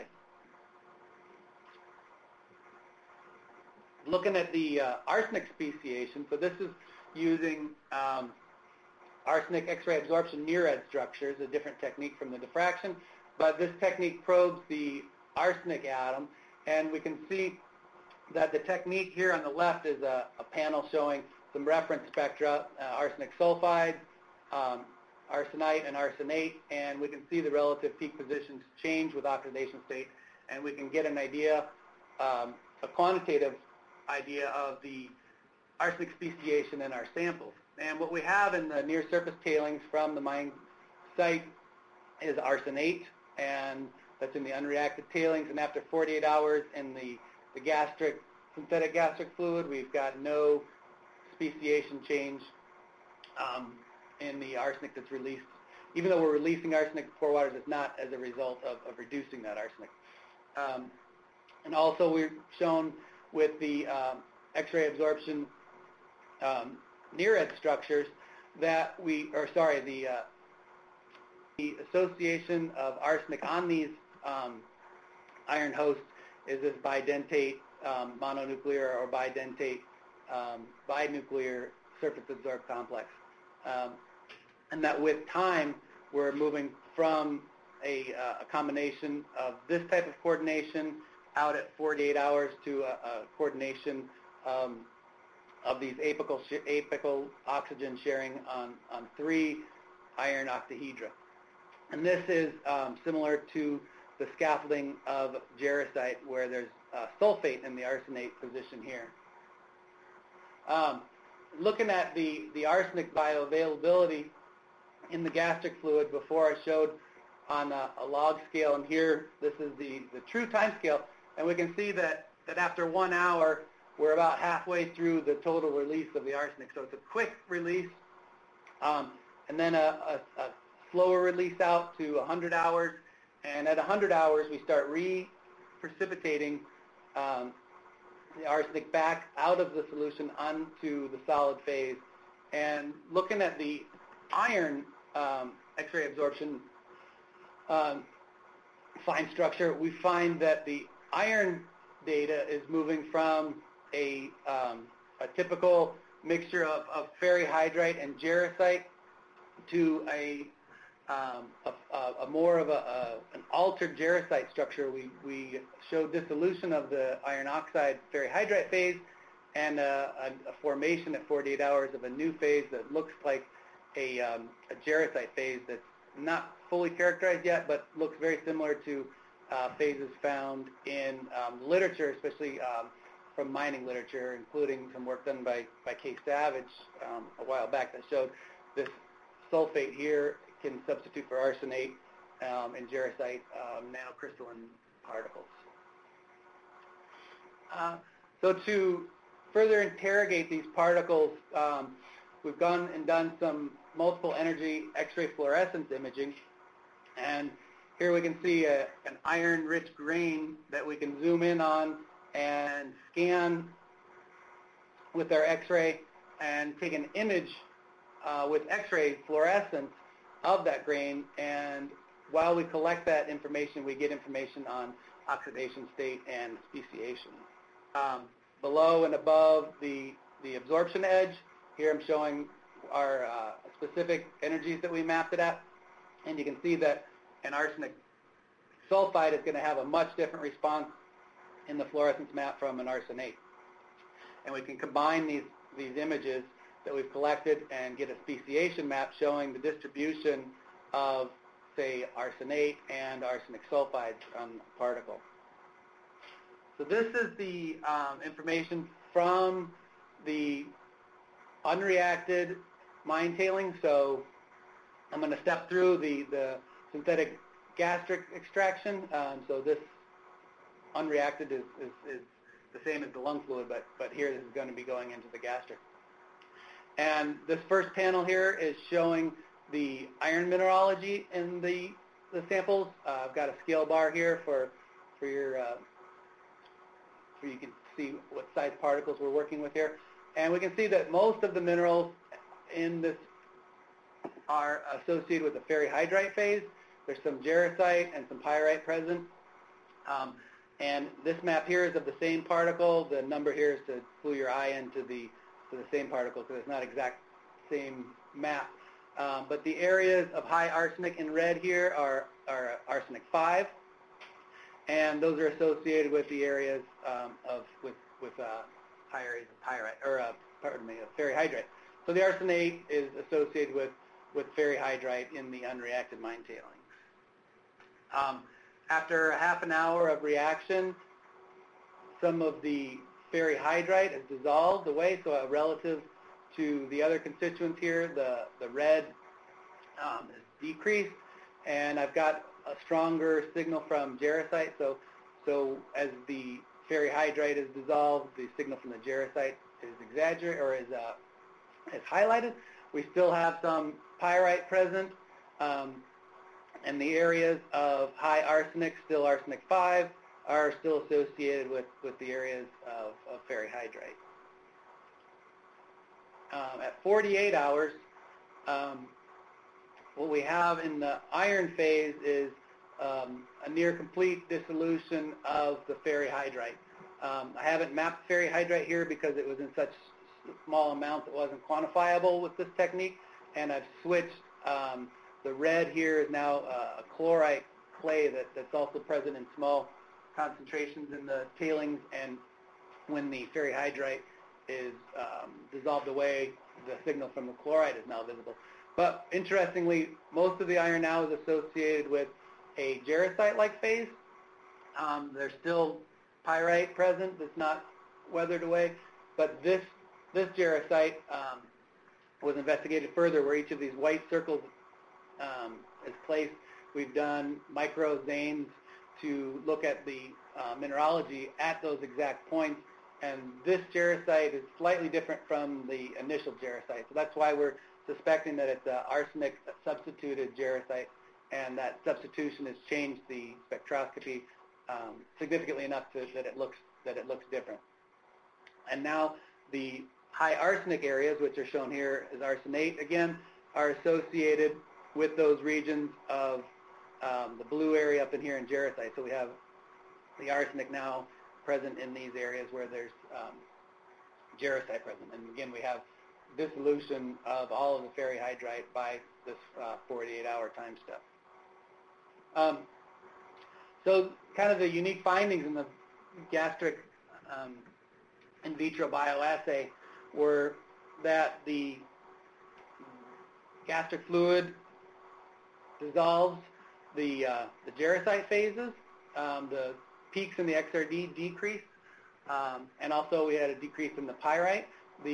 Looking at the arsenic speciation, so this is using arsenic X-ray absorption near-red structures, a different technique from the diffraction, but this technique probes the arsenic atom, and we can see that the technique here on the left is a panel showing some reference spectra, arsenic sulfide, arsenite, and arsenate, and we can see the relative peak positions change with oxidation state, and we can get an idea, a quantitative idea of the arsenic speciation in our samples. And what we have in the near-surface tailings from the mine site is arsenate, and that's in the unreacted tailings. And after 48 hours in the synthetic gastric fluid, we've got no speciation change in the arsenic that's released. Even though we're releasing arsenic before waters, it's not as a result of reducing that arsenic. And also we've shown with the X-ray absorption near-red structures that the association of arsenic on these iron hosts is this bidentate mononuclear or bidentate binuclear surface adsorbed complex. And that with time, we're moving from a combination of this type of coordination out at 48 hours to a coordination of these apical oxygen sharing on 3 iron octahedra. And this is similar to the scaffolding of jarosite, where there's sulfate in the arsenate position here. Looking at the arsenic bioavailability in the gastric fluid, before I showed on a log scale, and here this is the true time scale, and we can see that after 1 hour, we're about halfway through the total release of the arsenic. So it's a quick release, and then a slower release out to 100 hours, and at 100 hours, we start re-precipitating the arsenic back out of the solution onto the solid phase. And looking at the iron X-ray absorption fine structure, we find that the iron data is moving from a typical mixture of ferrihydrite and jarosite to a more of an altered jarosite structure. We showed dissolution of the iron oxide ferrihydrite phase and a formation at 48 hours of a new phase that looks like a jarosite phase that's not fully characterized yet, but looks very similar to phases found in literature, especially from mining literature, including some work done by Kay Savage a while back that showed this sulfate here can substitute for arsenate in jarosite nanocrystalline particles. So to further interrogate these particles, we've gone and done some multiple energy X-ray fluorescence imaging, and here we can see an iron-rich grain that we can zoom in on and scan with our X-ray and take an image with X-ray fluorescence of that grain, and while we collect that information, we get information on oxidation state and speciation. below and above the absorption edge. Here I'm showing our specific energies that we mapped it at. And you can see that an arsenic sulfide is going to have a much different response in the fluorescence map from an arsenate. And we can combine these images that we've collected and get a speciation map showing the distribution of, say, arsenate and arsenic sulfides on the particle. So this is the information from the unreacted mine tailings. So I'm going to step through the synthetic gastric extraction. So this unreacted is the same as the lung fluid, but here this is going to be going into the gastric. And this first panel here is showing the iron mineralogy in the samples. I've got a scale bar here for your so you can see what size particles we're working with here. And we can see that most of the minerals in this are associated with the ferrihydrite phase. There's some jarosite and some pyrite present. And this map here is of the same particle. The number here is to clue your eye into the same particle, because it's not exact same map. But the areas of high arsenic in red here are arsenic 5, and those are associated with the areas with high areas of pyrite, or of ferrihydrite. So the arsenate is associated with ferrihydrite in the unreacted mine tailings. After a half an hour of reaction, some of the ferrihydrite is dissolved away, so relative to the other constituents here, the red is decreased, and I've got a stronger signal from jarosite. So as the ferrihydrite is dissolved, the signal from the jarosite is exaggerated, or is highlighted. We still have some pyrite present, and the areas of high arsenic, still arsenic 5, are still associated with the areas of ferrihydrite. At 48 hours, what we have in the iron phase is a near complete dissolution of the ferrihydrite. I haven't mapped ferrihydrite here because it was in such small amounts it wasn't quantifiable with this technique, and I've switched. The red here is now a chlorite clay that's also present in small concentrations in the tailings, and when the ferrihydrite is dissolved away, the signal from the chloride is now visible. But interestingly, most of the iron now is associated with a jarosite-like phase. There's still pyrite present that's not weathered away, but this jarosite was investigated further, where each of these white circles is placed. We've done micro zanes to look at the mineralogy at those exact points, and this jarosite is slightly different from the initial jarosite. So that's why we're suspecting that it's an arsenic substituted jarosite, and that substitution has changed the spectroscopy significantly enough that it looks different. And now the high arsenic areas, which are shown here as arsenate again, are associated with those regions of the blue area up in here in jarosite. So we have the arsenic now present in these areas where there's jarosite present. And again, we have dissolution of all of the ferrihydrite by this 48-hour time step. So kind of the unique findings in the gastric in vitro bioassay were that the gastric fluid dissolves the jarosite phases, the peaks in the XRD decreased, and also we had a decrease in the pyrite.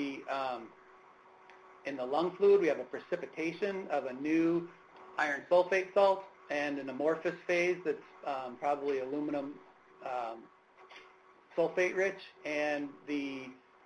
In the lung fluid, we have a precipitation of a new iron sulfate salt and an amorphous phase that's probably aluminum sulfate rich, and the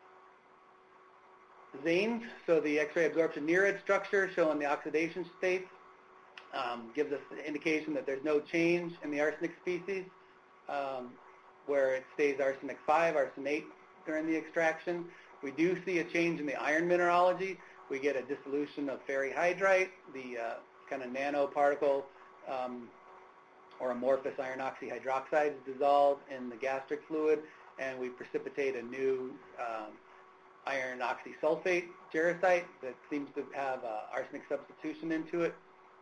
zanes, so the X-ray absorption near-edge structure showing the oxidation states, gives us the indication that there's no change in the arsenic species, where it stays arsenic 5, arsenate during the extraction. We do see a change in the iron mineralogy. We get a dissolution of ferrihydrite, the kind of nanoparticle or amorphous iron oxyhydroxide is dissolved in the gastric fluid, and we precipitate a new iron oxysulfate jarosite that seems to have arsenic substitution into it.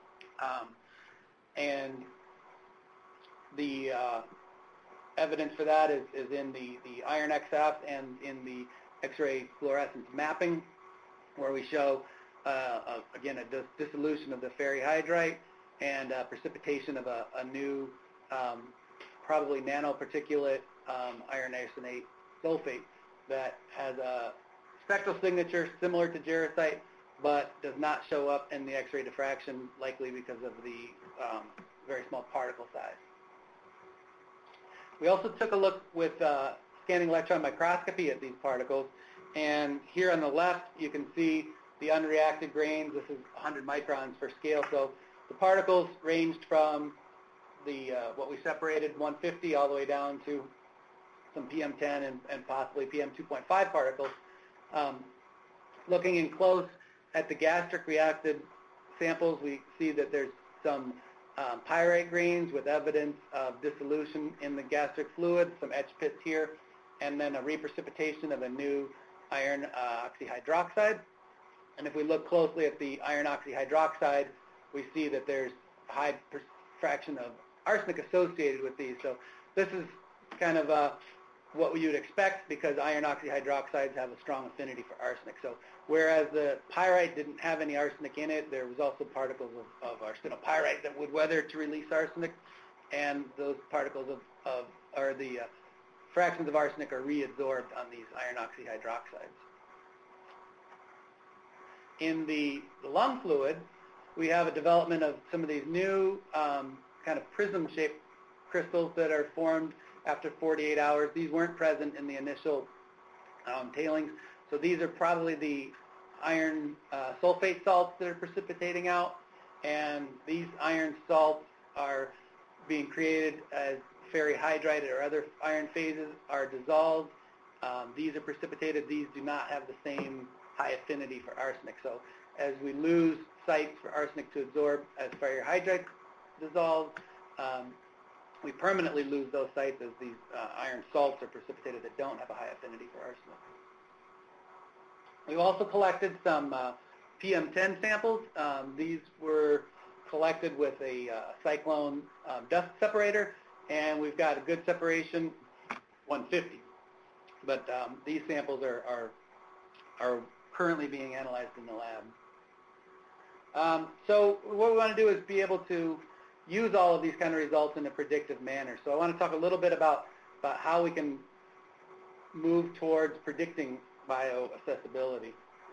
And the evidence for that is in the iron XF and in the X-ray fluorescence mapping, where we show, again, a dissolution of the ferrihydrite and precipitation of a new, probably nanoparticulate iron arsenate sulfate that has a spectral signature similar to jarosite, but does not show up in the X-ray diffraction, likely because of the very small particle size. We also took a look with scanning electron microscopy at these particles, and here on the left you can see the unreacted grains. This is 100 microns for scale, so the particles ranged from the what we separated, 150, all the way down to some PM10 and possibly PM2.5 particles. Looking in close at the gastric reacted samples, we see that there's some pyrite grains with evidence of dissolution in the gastric fluid, some etch pits here, and then a reprecipitation of a new iron oxyhydroxide. And if we look closely at the iron oxyhydroxide, we see that there's a high fraction of arsenic associated with these. So this is kind of what you would expect, because iron oxyhydroxides have a strong affinity for arsenic. So whereas the pyrite didn't have any arsenic in it, there was also particles of arsenopyrite that would weather to release arsenic, and those particles or the fractions of arsenic are reabsorbed on these iron oxyhydroxides. In the lung fluid, we have a development of some of these new kind of prism-shaped crystals that are formed after 48 hours. These weren't present in the initial tailings, so these are probably the iron sulfate salts that are precipitating out, and these iron salts are being created as ferrihydrite or other iron phases are dissolved. These are precipitated. These do not have the same high affinity for arsenic. So as we lose sites for arsenic to absorb as ferrihydrite dissolves, we permanently lose those sites as these iron salts are precipitated that don't have a high affinity for arsenic. We've also collected some PM10 samples. These were collected with a cyclone dust separator, and we've got a good separation, 150. But these samples are currently being analyzed in the lab. So what we want to do is be able to use all of these kind of results in a predictive manner. So I want to talk a little bit about how we can move towards predicting bioaccessibility.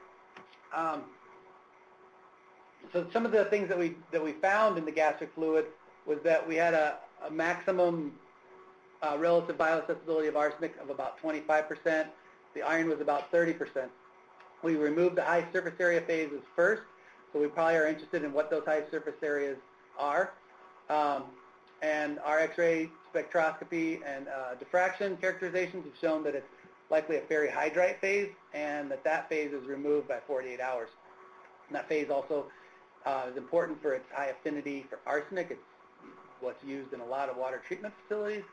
So some of the things that we found in the gastric fluid was that we had a maximum relative bioaccessibility of arsenic of about 25%. The iron was about 30%. We removed the high surface area phases first, so we probably are interested in what those high surface areas are. And our X-ray spectroscopy and diffraction characterizations have shown that it's likely a ferrihydrite phase, and that phase is removed by 48 hours. And that phase also is important for its high affinity for arsenic. It's what's used in a lot of water treatment facilities.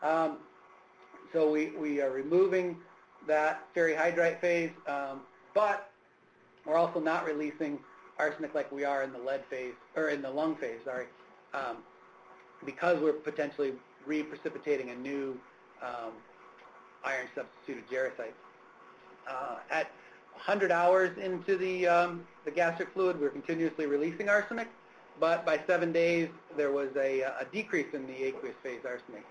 So we are removing that ferrihydrite phase, but we're also not releasing arsenic like we are in the lead phase, or in the lung phase, sorry, because we're potentially reprecipitating a new iron substituted jarosite. At 100 hours into the gastric fluid, we're continuously releasing arsenic, but by 7 days there was a decrease in the aqueous phase arsenic.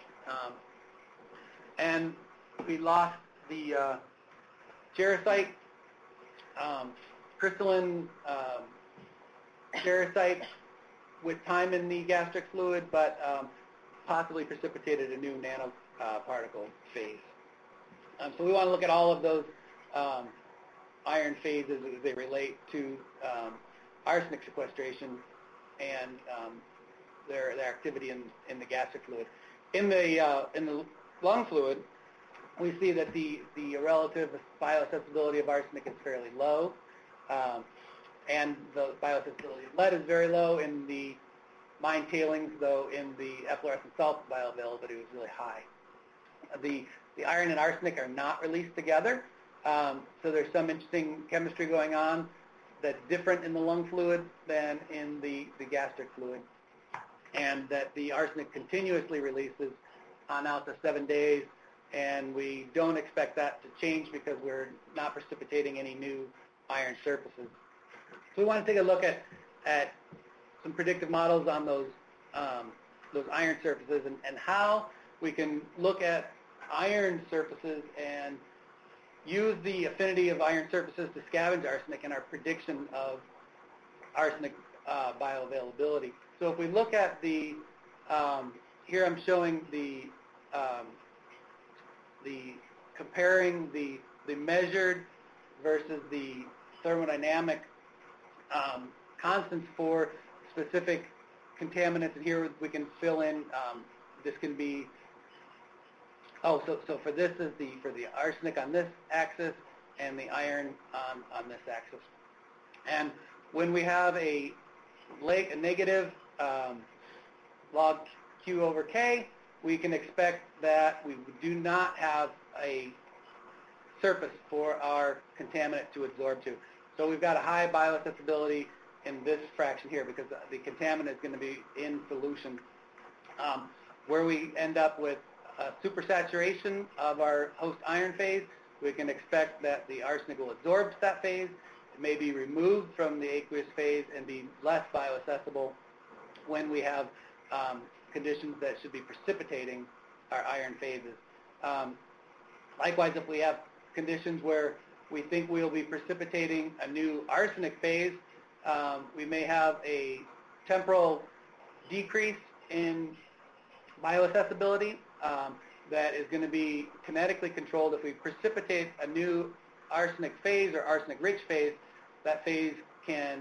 And we lost the jarosite, crystalline jarosite with time in the gastric fluid, but possibly precipitated a new nanoparticle phase. So we want to look at all of those iron phases as they relate to arsenic sequestration and their activity in the gastric fluid. In the lung fluid, we see that the relative bioaccessibility of arsenic is fairly low, and the bioaccessibility of lead is very low. In the mine tailings, though, in the efflorescent salt bioavailability was really high. The the iron and arsenic are not released together. So there's some interesting chemistry going on that's different in the lung fluid than in the gastric fluid, and that the arsenic continuously releases on out to 7 days, and we don't expect that to change because we're not precipitating any new iron surfaces. So we want to take a look at some predictive models on those iron surfaces and how we can look at iron surfaces and use the affinity of iron surfaces to scavenge arsenic in our prediction of arsenic bioavailability. So if we look at the, here I'm showing the comparing the measured versus the thermodynamic constants for specific contaminants, and here we can fill in, this can be, so for this is for the arsenic on this axis and the iron on this axis. And when we have a negative log Q over K, we can expect that we do not have a surface for our contaminant to absorb to. So we've got a high bioaccessibility in this fraction here because the contaminant is going to be in solution. Where we end up with supersaturation of our host iron phase, we can expect that the arsenic will absorb to that phase. It may be removed from the aqueous phase and be less bioaccessible when we have conditions that should be precipitating our iron phases. Likewise, if we have conditions where we think we'll be precipitating a new arsenic phase, we may have a temporal decrease in bioaccessibility that is going to be kinetically controlled. If we precipitate a new arsenic phase or arsenic-rich phase, that phase can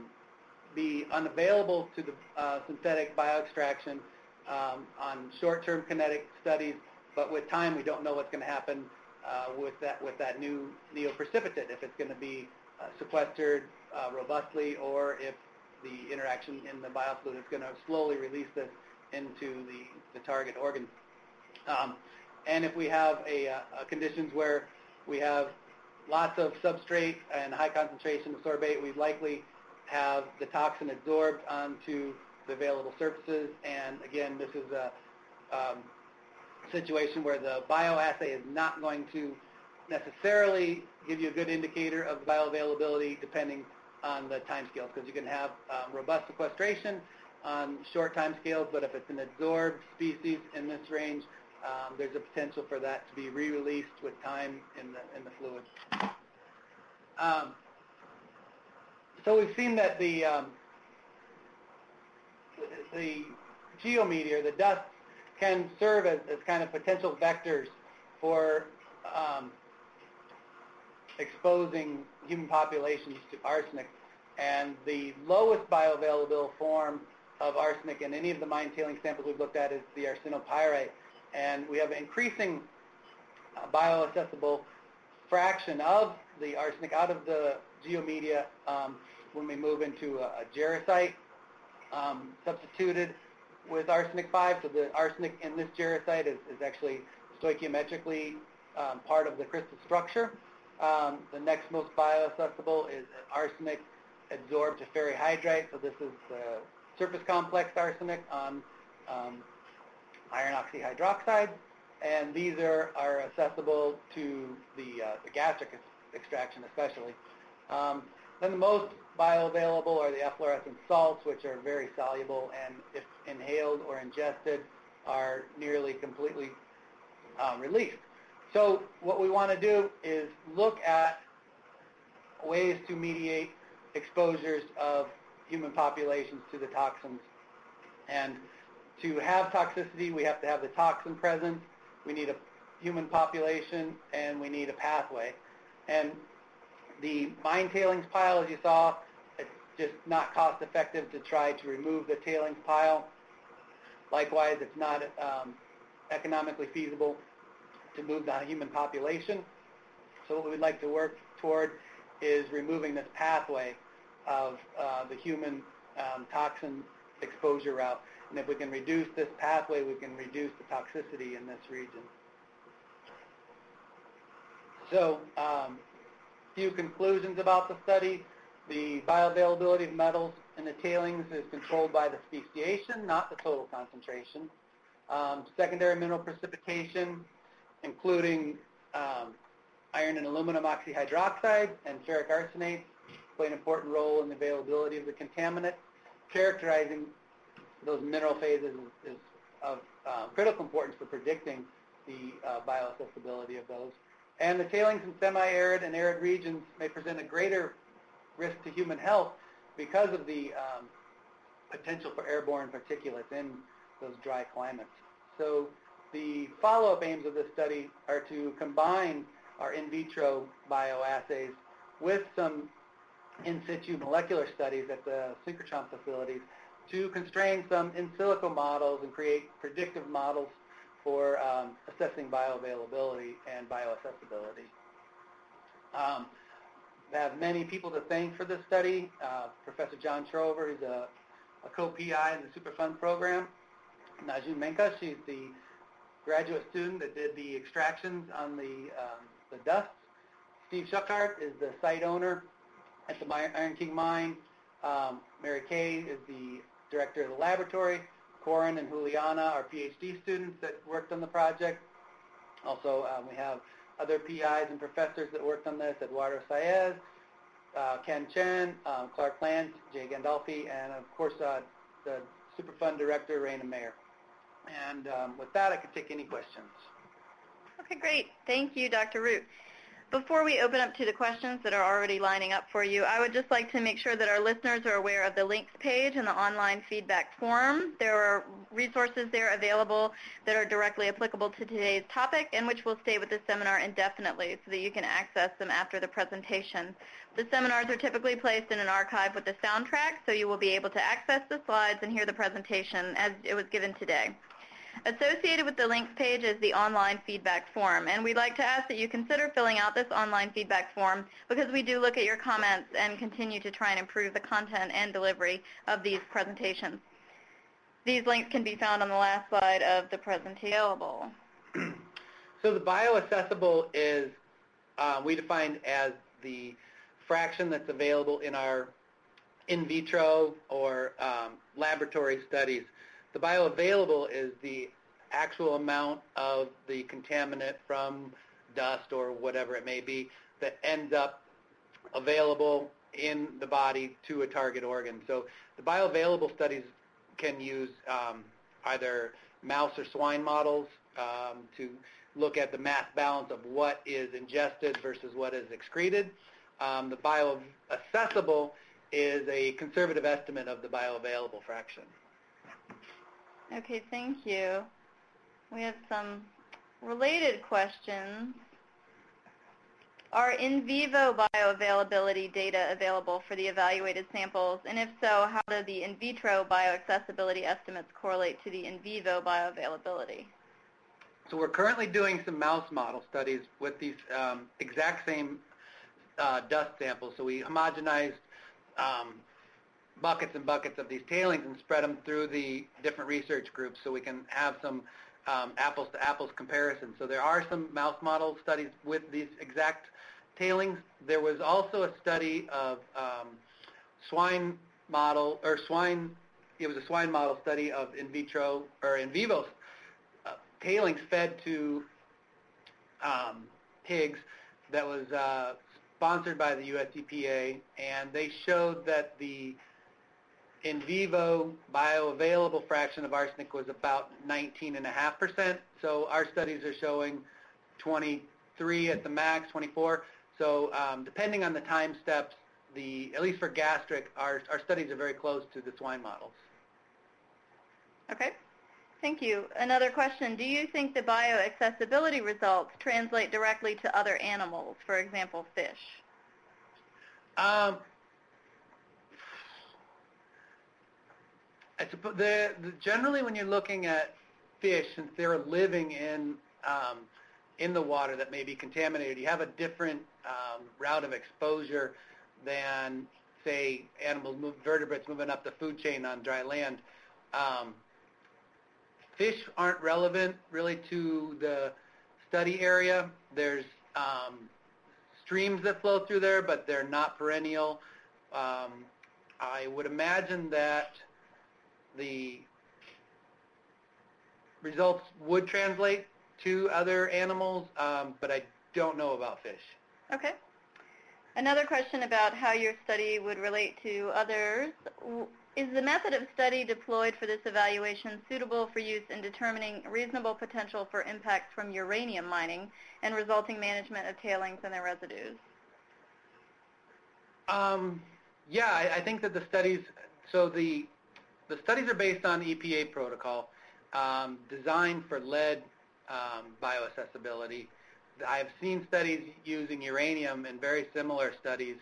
be unavailable to the synthetic bioextraction on short-term kinetic studies, but with time we don't know what's going to happen with that new neoprecipitate, if it's going to be sequestered robustly or if the interaction in the biofluid is going to slowly release this into the target organ. And if we have conditions where we have lots of substrate and high concentration of sorbate, we likely have the toxin absorbed onto the available surfaces. And again, this is a situation where the bioassay is not going to necessarily give you a good indicator of bioavailability depending on the time scales, because you can have robust sequestration on short time scales, but if it's an absorbed species in this range, there's a potential for that to be re-released with time in the fluid. So we've seen that the geometeor, the dust, can serve as kind of potential vectors for exposing human populations to arsenic. And the lowest bioavailable form of arsenic in any of the mine tailing samples we've looked at is the arsenopyrite. And we have an increasing bioaccessible fraction of the arsenic out of the geomedia when we move into a jarosite substituted with arsenic 5. So the arsenic in this jarosite is actually stoichiometrically part of the crystal structure. The next most bioaccessible is arsenic adsorbed to ferrihydrite. So this is the surface complex arsenic on iron oxyhydroxide, and these are accessible to the gastric extraction especially. Then the most bioavailable are the efflorescent salts, which are very soluble and if inhaled or ingested are nearly completely released. So what we want to do is look at ways to mediate exposures of human populations to the toxins. And to have toxicity, we have to have the toxin present, we need a human population, and we need a pathway. And the mine tailings pile, as you saw, it's just not cost effective to try to remove the tailings pile. Likewise, it's not economically feasible to move the human population. So what we'd like to work toward is removing this pathway of the human toxin exposure route. And if we can reduce this pathway, we can reduce the toxicity in this region. So, few conclusions about the study. The bioavailability of metals in the tailings is controlled by the speciation, not the total concentration. Secondary mineral precipitation, including iron and aluminum oxyhydroxide and ferric arsenates, play an important role in the availability of the contaminant. Characterizing those mineral phases is of critical importance for predicting the bioaccessibility of those. And the tailings in semi-arid and arid regions may present a greater risk to human health because of the potential for airborne particulates in those dry climates. So the follow-up aims of this study are to combine our in vitro bioassays with some in situ molecular studies at the synchrotron facilities to constrain some in silico models and create predictive models for assessing bioavailability and bioaccessibility. I have many people to thank for this study. Professor John Trover, who's a co-PI in the Superfund program. Najun Menka, she's the graduate student that did the extractions on the dust. Steve Schuckart is the site owner at the Iron King mine. Mary Kay is the director of the laboratory. Corin and Juliana are PhD students that worked on the project. Also, we have other PIs and professors that worked on this, Eduardo Saez, Ken Chen, Clark Plant, Jay Gandolfi, and of course the Superfund director, Raina Mayer. And with that, I could take any questions. Okay, great. Thank you, Dr. Root. Before we open up to the questions that are already lining up for you, I would just like to make sure that our listeners are aware of the links page and the online feedback form. There are resources there available that are directly applicable to today's topic and which will stay with the seminar indefinitely so that you can access them after the presentation. The seminars are typically placed in an archive with the soundtrack, so you will be able to access the slides and hear the presentation as it was given today. Associated with the links page is the online feedback form, and we'd like to ask that you consider filling out this online feedback form because we do look at your comments and continue to try and improve the content and delivery of these presentations. These links can be found on the last slide of the presentation available. So the bioaccessible is, we define as the fraction that's available in our in vitro or laboratory studies. The bioavailable is the actual amount of the contaminant from dust or whatever it may be that ends up available in the body to a target organ. So the bioavailable studies can use either mouse or swine models to look at the mass balance of what is ingested versus what is excreted. The bioaccessible is a conservative estimate of the bioavailable fraction. Okay, thank you. We have some related questions. Are in vivo bioavailability data available for the evaluated samples? And if so, how do the in vitro bioaccessibility estimates correlate to the in vivo bioavailability? So we're currently doing some mouse model studies with these exact same dust samples. So we homogenized buckets and buckets of these tailings and spread them through the different research groups so we can have some apples-to-apples comparison. So there are some mouse model studies with these exact tailings. There was also a study of swine model, or swine, it was a swine model study of in vitro, or in vivo tailings fed to pigs that was sponsored by the US EPA, and they showed that the in vivo bioavailable fraction of arsenic was about 19.5%. So our studies are showing 23 at the max, 24. So depending on the time steps, at least for gastric, our studies are very close to the swine models. Okay, thank you. Another question, do you think the bioaccessibility results translate directly to other animals, for example, fish? Generally, when you're looking at fish, since they're living in the water that may be contaminated, you have a different route of exposure than, say, vertebrates moving up the food chain on dry land. Fish aren't relevant really to the study area. There's streams that flow through there, but they're not perennial. I would imagine that the results would translate to other animals, but I don't know about fish. Okay. Another question about how your study would relate to others. Is the method of study deployed for this evaluation suitable for use in determining reasonable potential for impacts from uranium mining and resulting management of tailings and their residues? Yeah, I think that the studies, so the studies are based on EPA protocol designed for lead bioaccessibility. I've seen studies using uranium and very similar studies.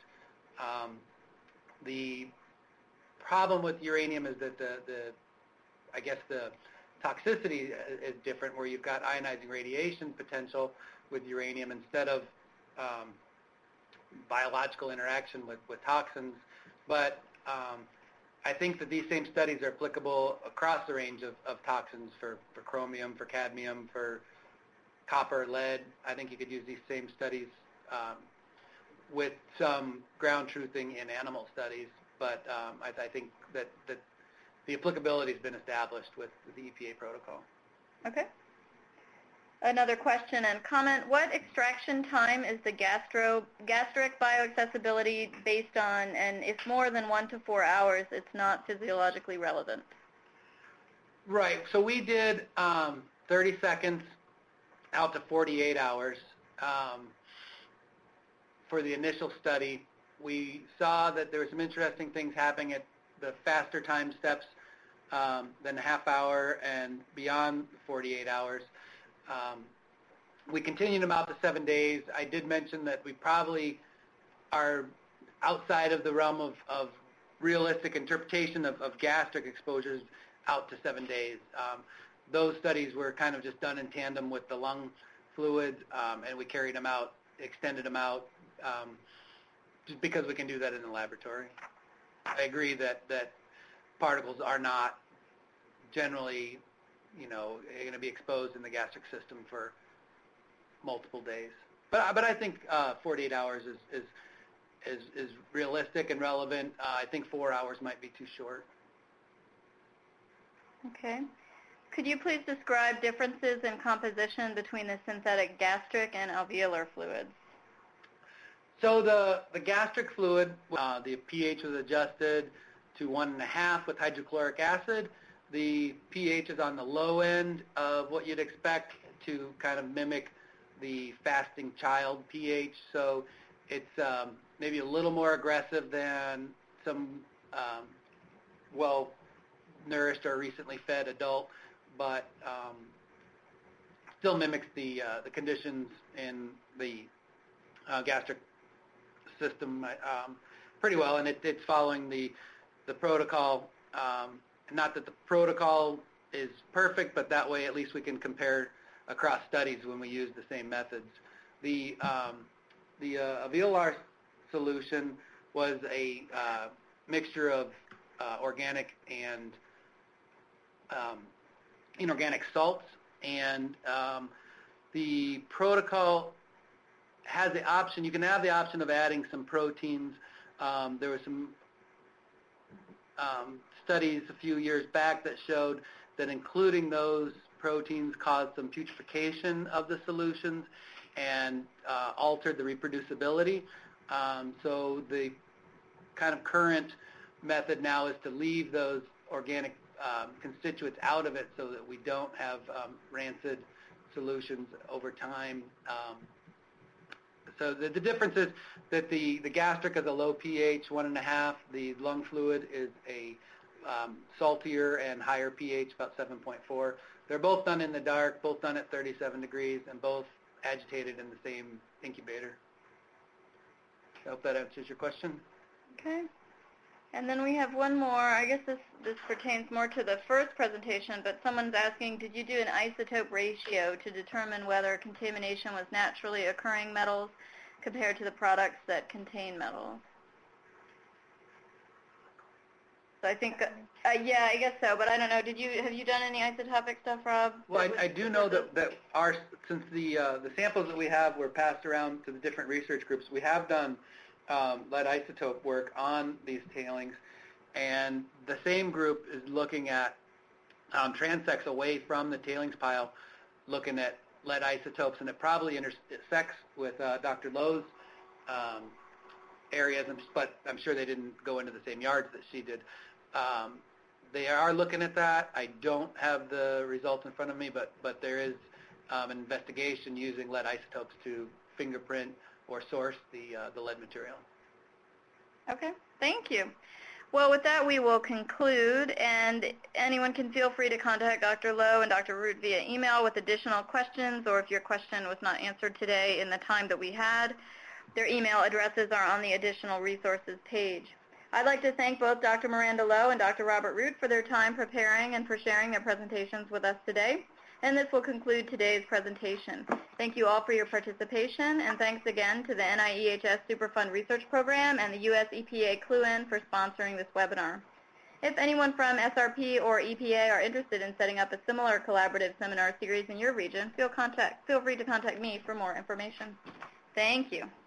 The problem with uranium is that I guess the toxicity is different, where you've got ionizing radiation potential with uranium instead of biological interaction with toxins. But I think that these same studies are applicable across the range of toxins for chromium, for cadmium, for copper, lead. I think you could use these same studies with some ground truthing in animal studies, but I think that the applicability has been established with the EPA protocol. Okay. Another question and comment. What extraction time is the gastric bioaccessibility based on, and if more than 1 to 4 hours, it's not physiologically relevant? Right. So we did 30 seconds out to 48 hours. For the initial study, we saw that there were some interesting things happening at the faster time steps than a half hour and beyond 48 hours. We continued them out to 7 days. I did mention that we probably are outside of the realm of realistic interpretation of gastric exposures out to 7 days. Those studies were kind of just done in tandem with the lung fluid, and we carried them out, extended them out, just because we can do that in the laboratory. I agree that particles are not generally, going to be exposed in the gastric system for multiple days. But I think 48 hours is realistic and relevant. I think 4 hours might be too short. Okay. Could you please describe differences in composition between the synthetic gastric and alveolar fluids? So the gastric fluid, the pH was adjusted to 1.5 with hydrochloric acid. The pH is on the low end of what you'd expect to kind of mimic the fasting child pH. So it's maybe a little more aggressive than some well-nourished or recently fed adult, but still mimics the conditions in the gastric system pretty well, and it's following the protocol. Not that the protocol is perfect, but that way at least we can compare across studies when we use the same methods. The alveolar solution was a mixture of organic and inorganic salts, and the protocol has the option, you can have the option of adding some proteins. There were some studies a few years back that showed that including those proteins caused some putrefaction of the solutions and altered the reproducibility. So the kind of current method now is to leave those organic constituents out of it so that we don't have rancid solutions over time. So the difference is that the gastric is a low pH, 1.5. The lung fluid is a saltier and higher pH, about 7.4. They're both done in the dark, both done at 37 degrees, and both agitated in the same incubator. I hope that answers your question. Okay. And then we have one more. I guess this pertains more to the first presentation, but someone's asking, did you do an isotope ratio to determine whether contamination was naturally occurring metals compared to the products that contain metals? So I think, yeah, I guess so, but I don't know. Have you done any isotopic stuff, Rob? Well, I do know that since the samples that we have were passed around to the different research groups, we have done lead isotope work on these tailings, and the same group is looking at transects away from the tailings pile, looking at lead isotopes, and it probably intersects with Dr. Lowe's areas, but I'm sure they didn't go into the same yards that she did. They are looking at that. I don't have the results in front of me, but there is an investigation using lead isotopes to fingerprint or source the lead material. Okay, thank you. Well, with that, we will conclude, and anyone can feel free to contact Dr. Lowe and Dr. Root via email with additional questions, or if your question was not answered today in the time that we had, their email addresses are on the additional resources page. I'd like to thank both Dr. Miranda Lowe and Dr. Robert Root for their time preparing and for sharing their presentations with us today. And this will conclude today's presentation. Thank you all for your participation, and thanks again to the NIEHS Superfund Research Program and the U.S. EPA CLUEN for sponsoring this webinar. If anyone from SRP or EPA are interested in setting up a similar collaborative seminar series in your region, feel free to contact me for more information. Thank you.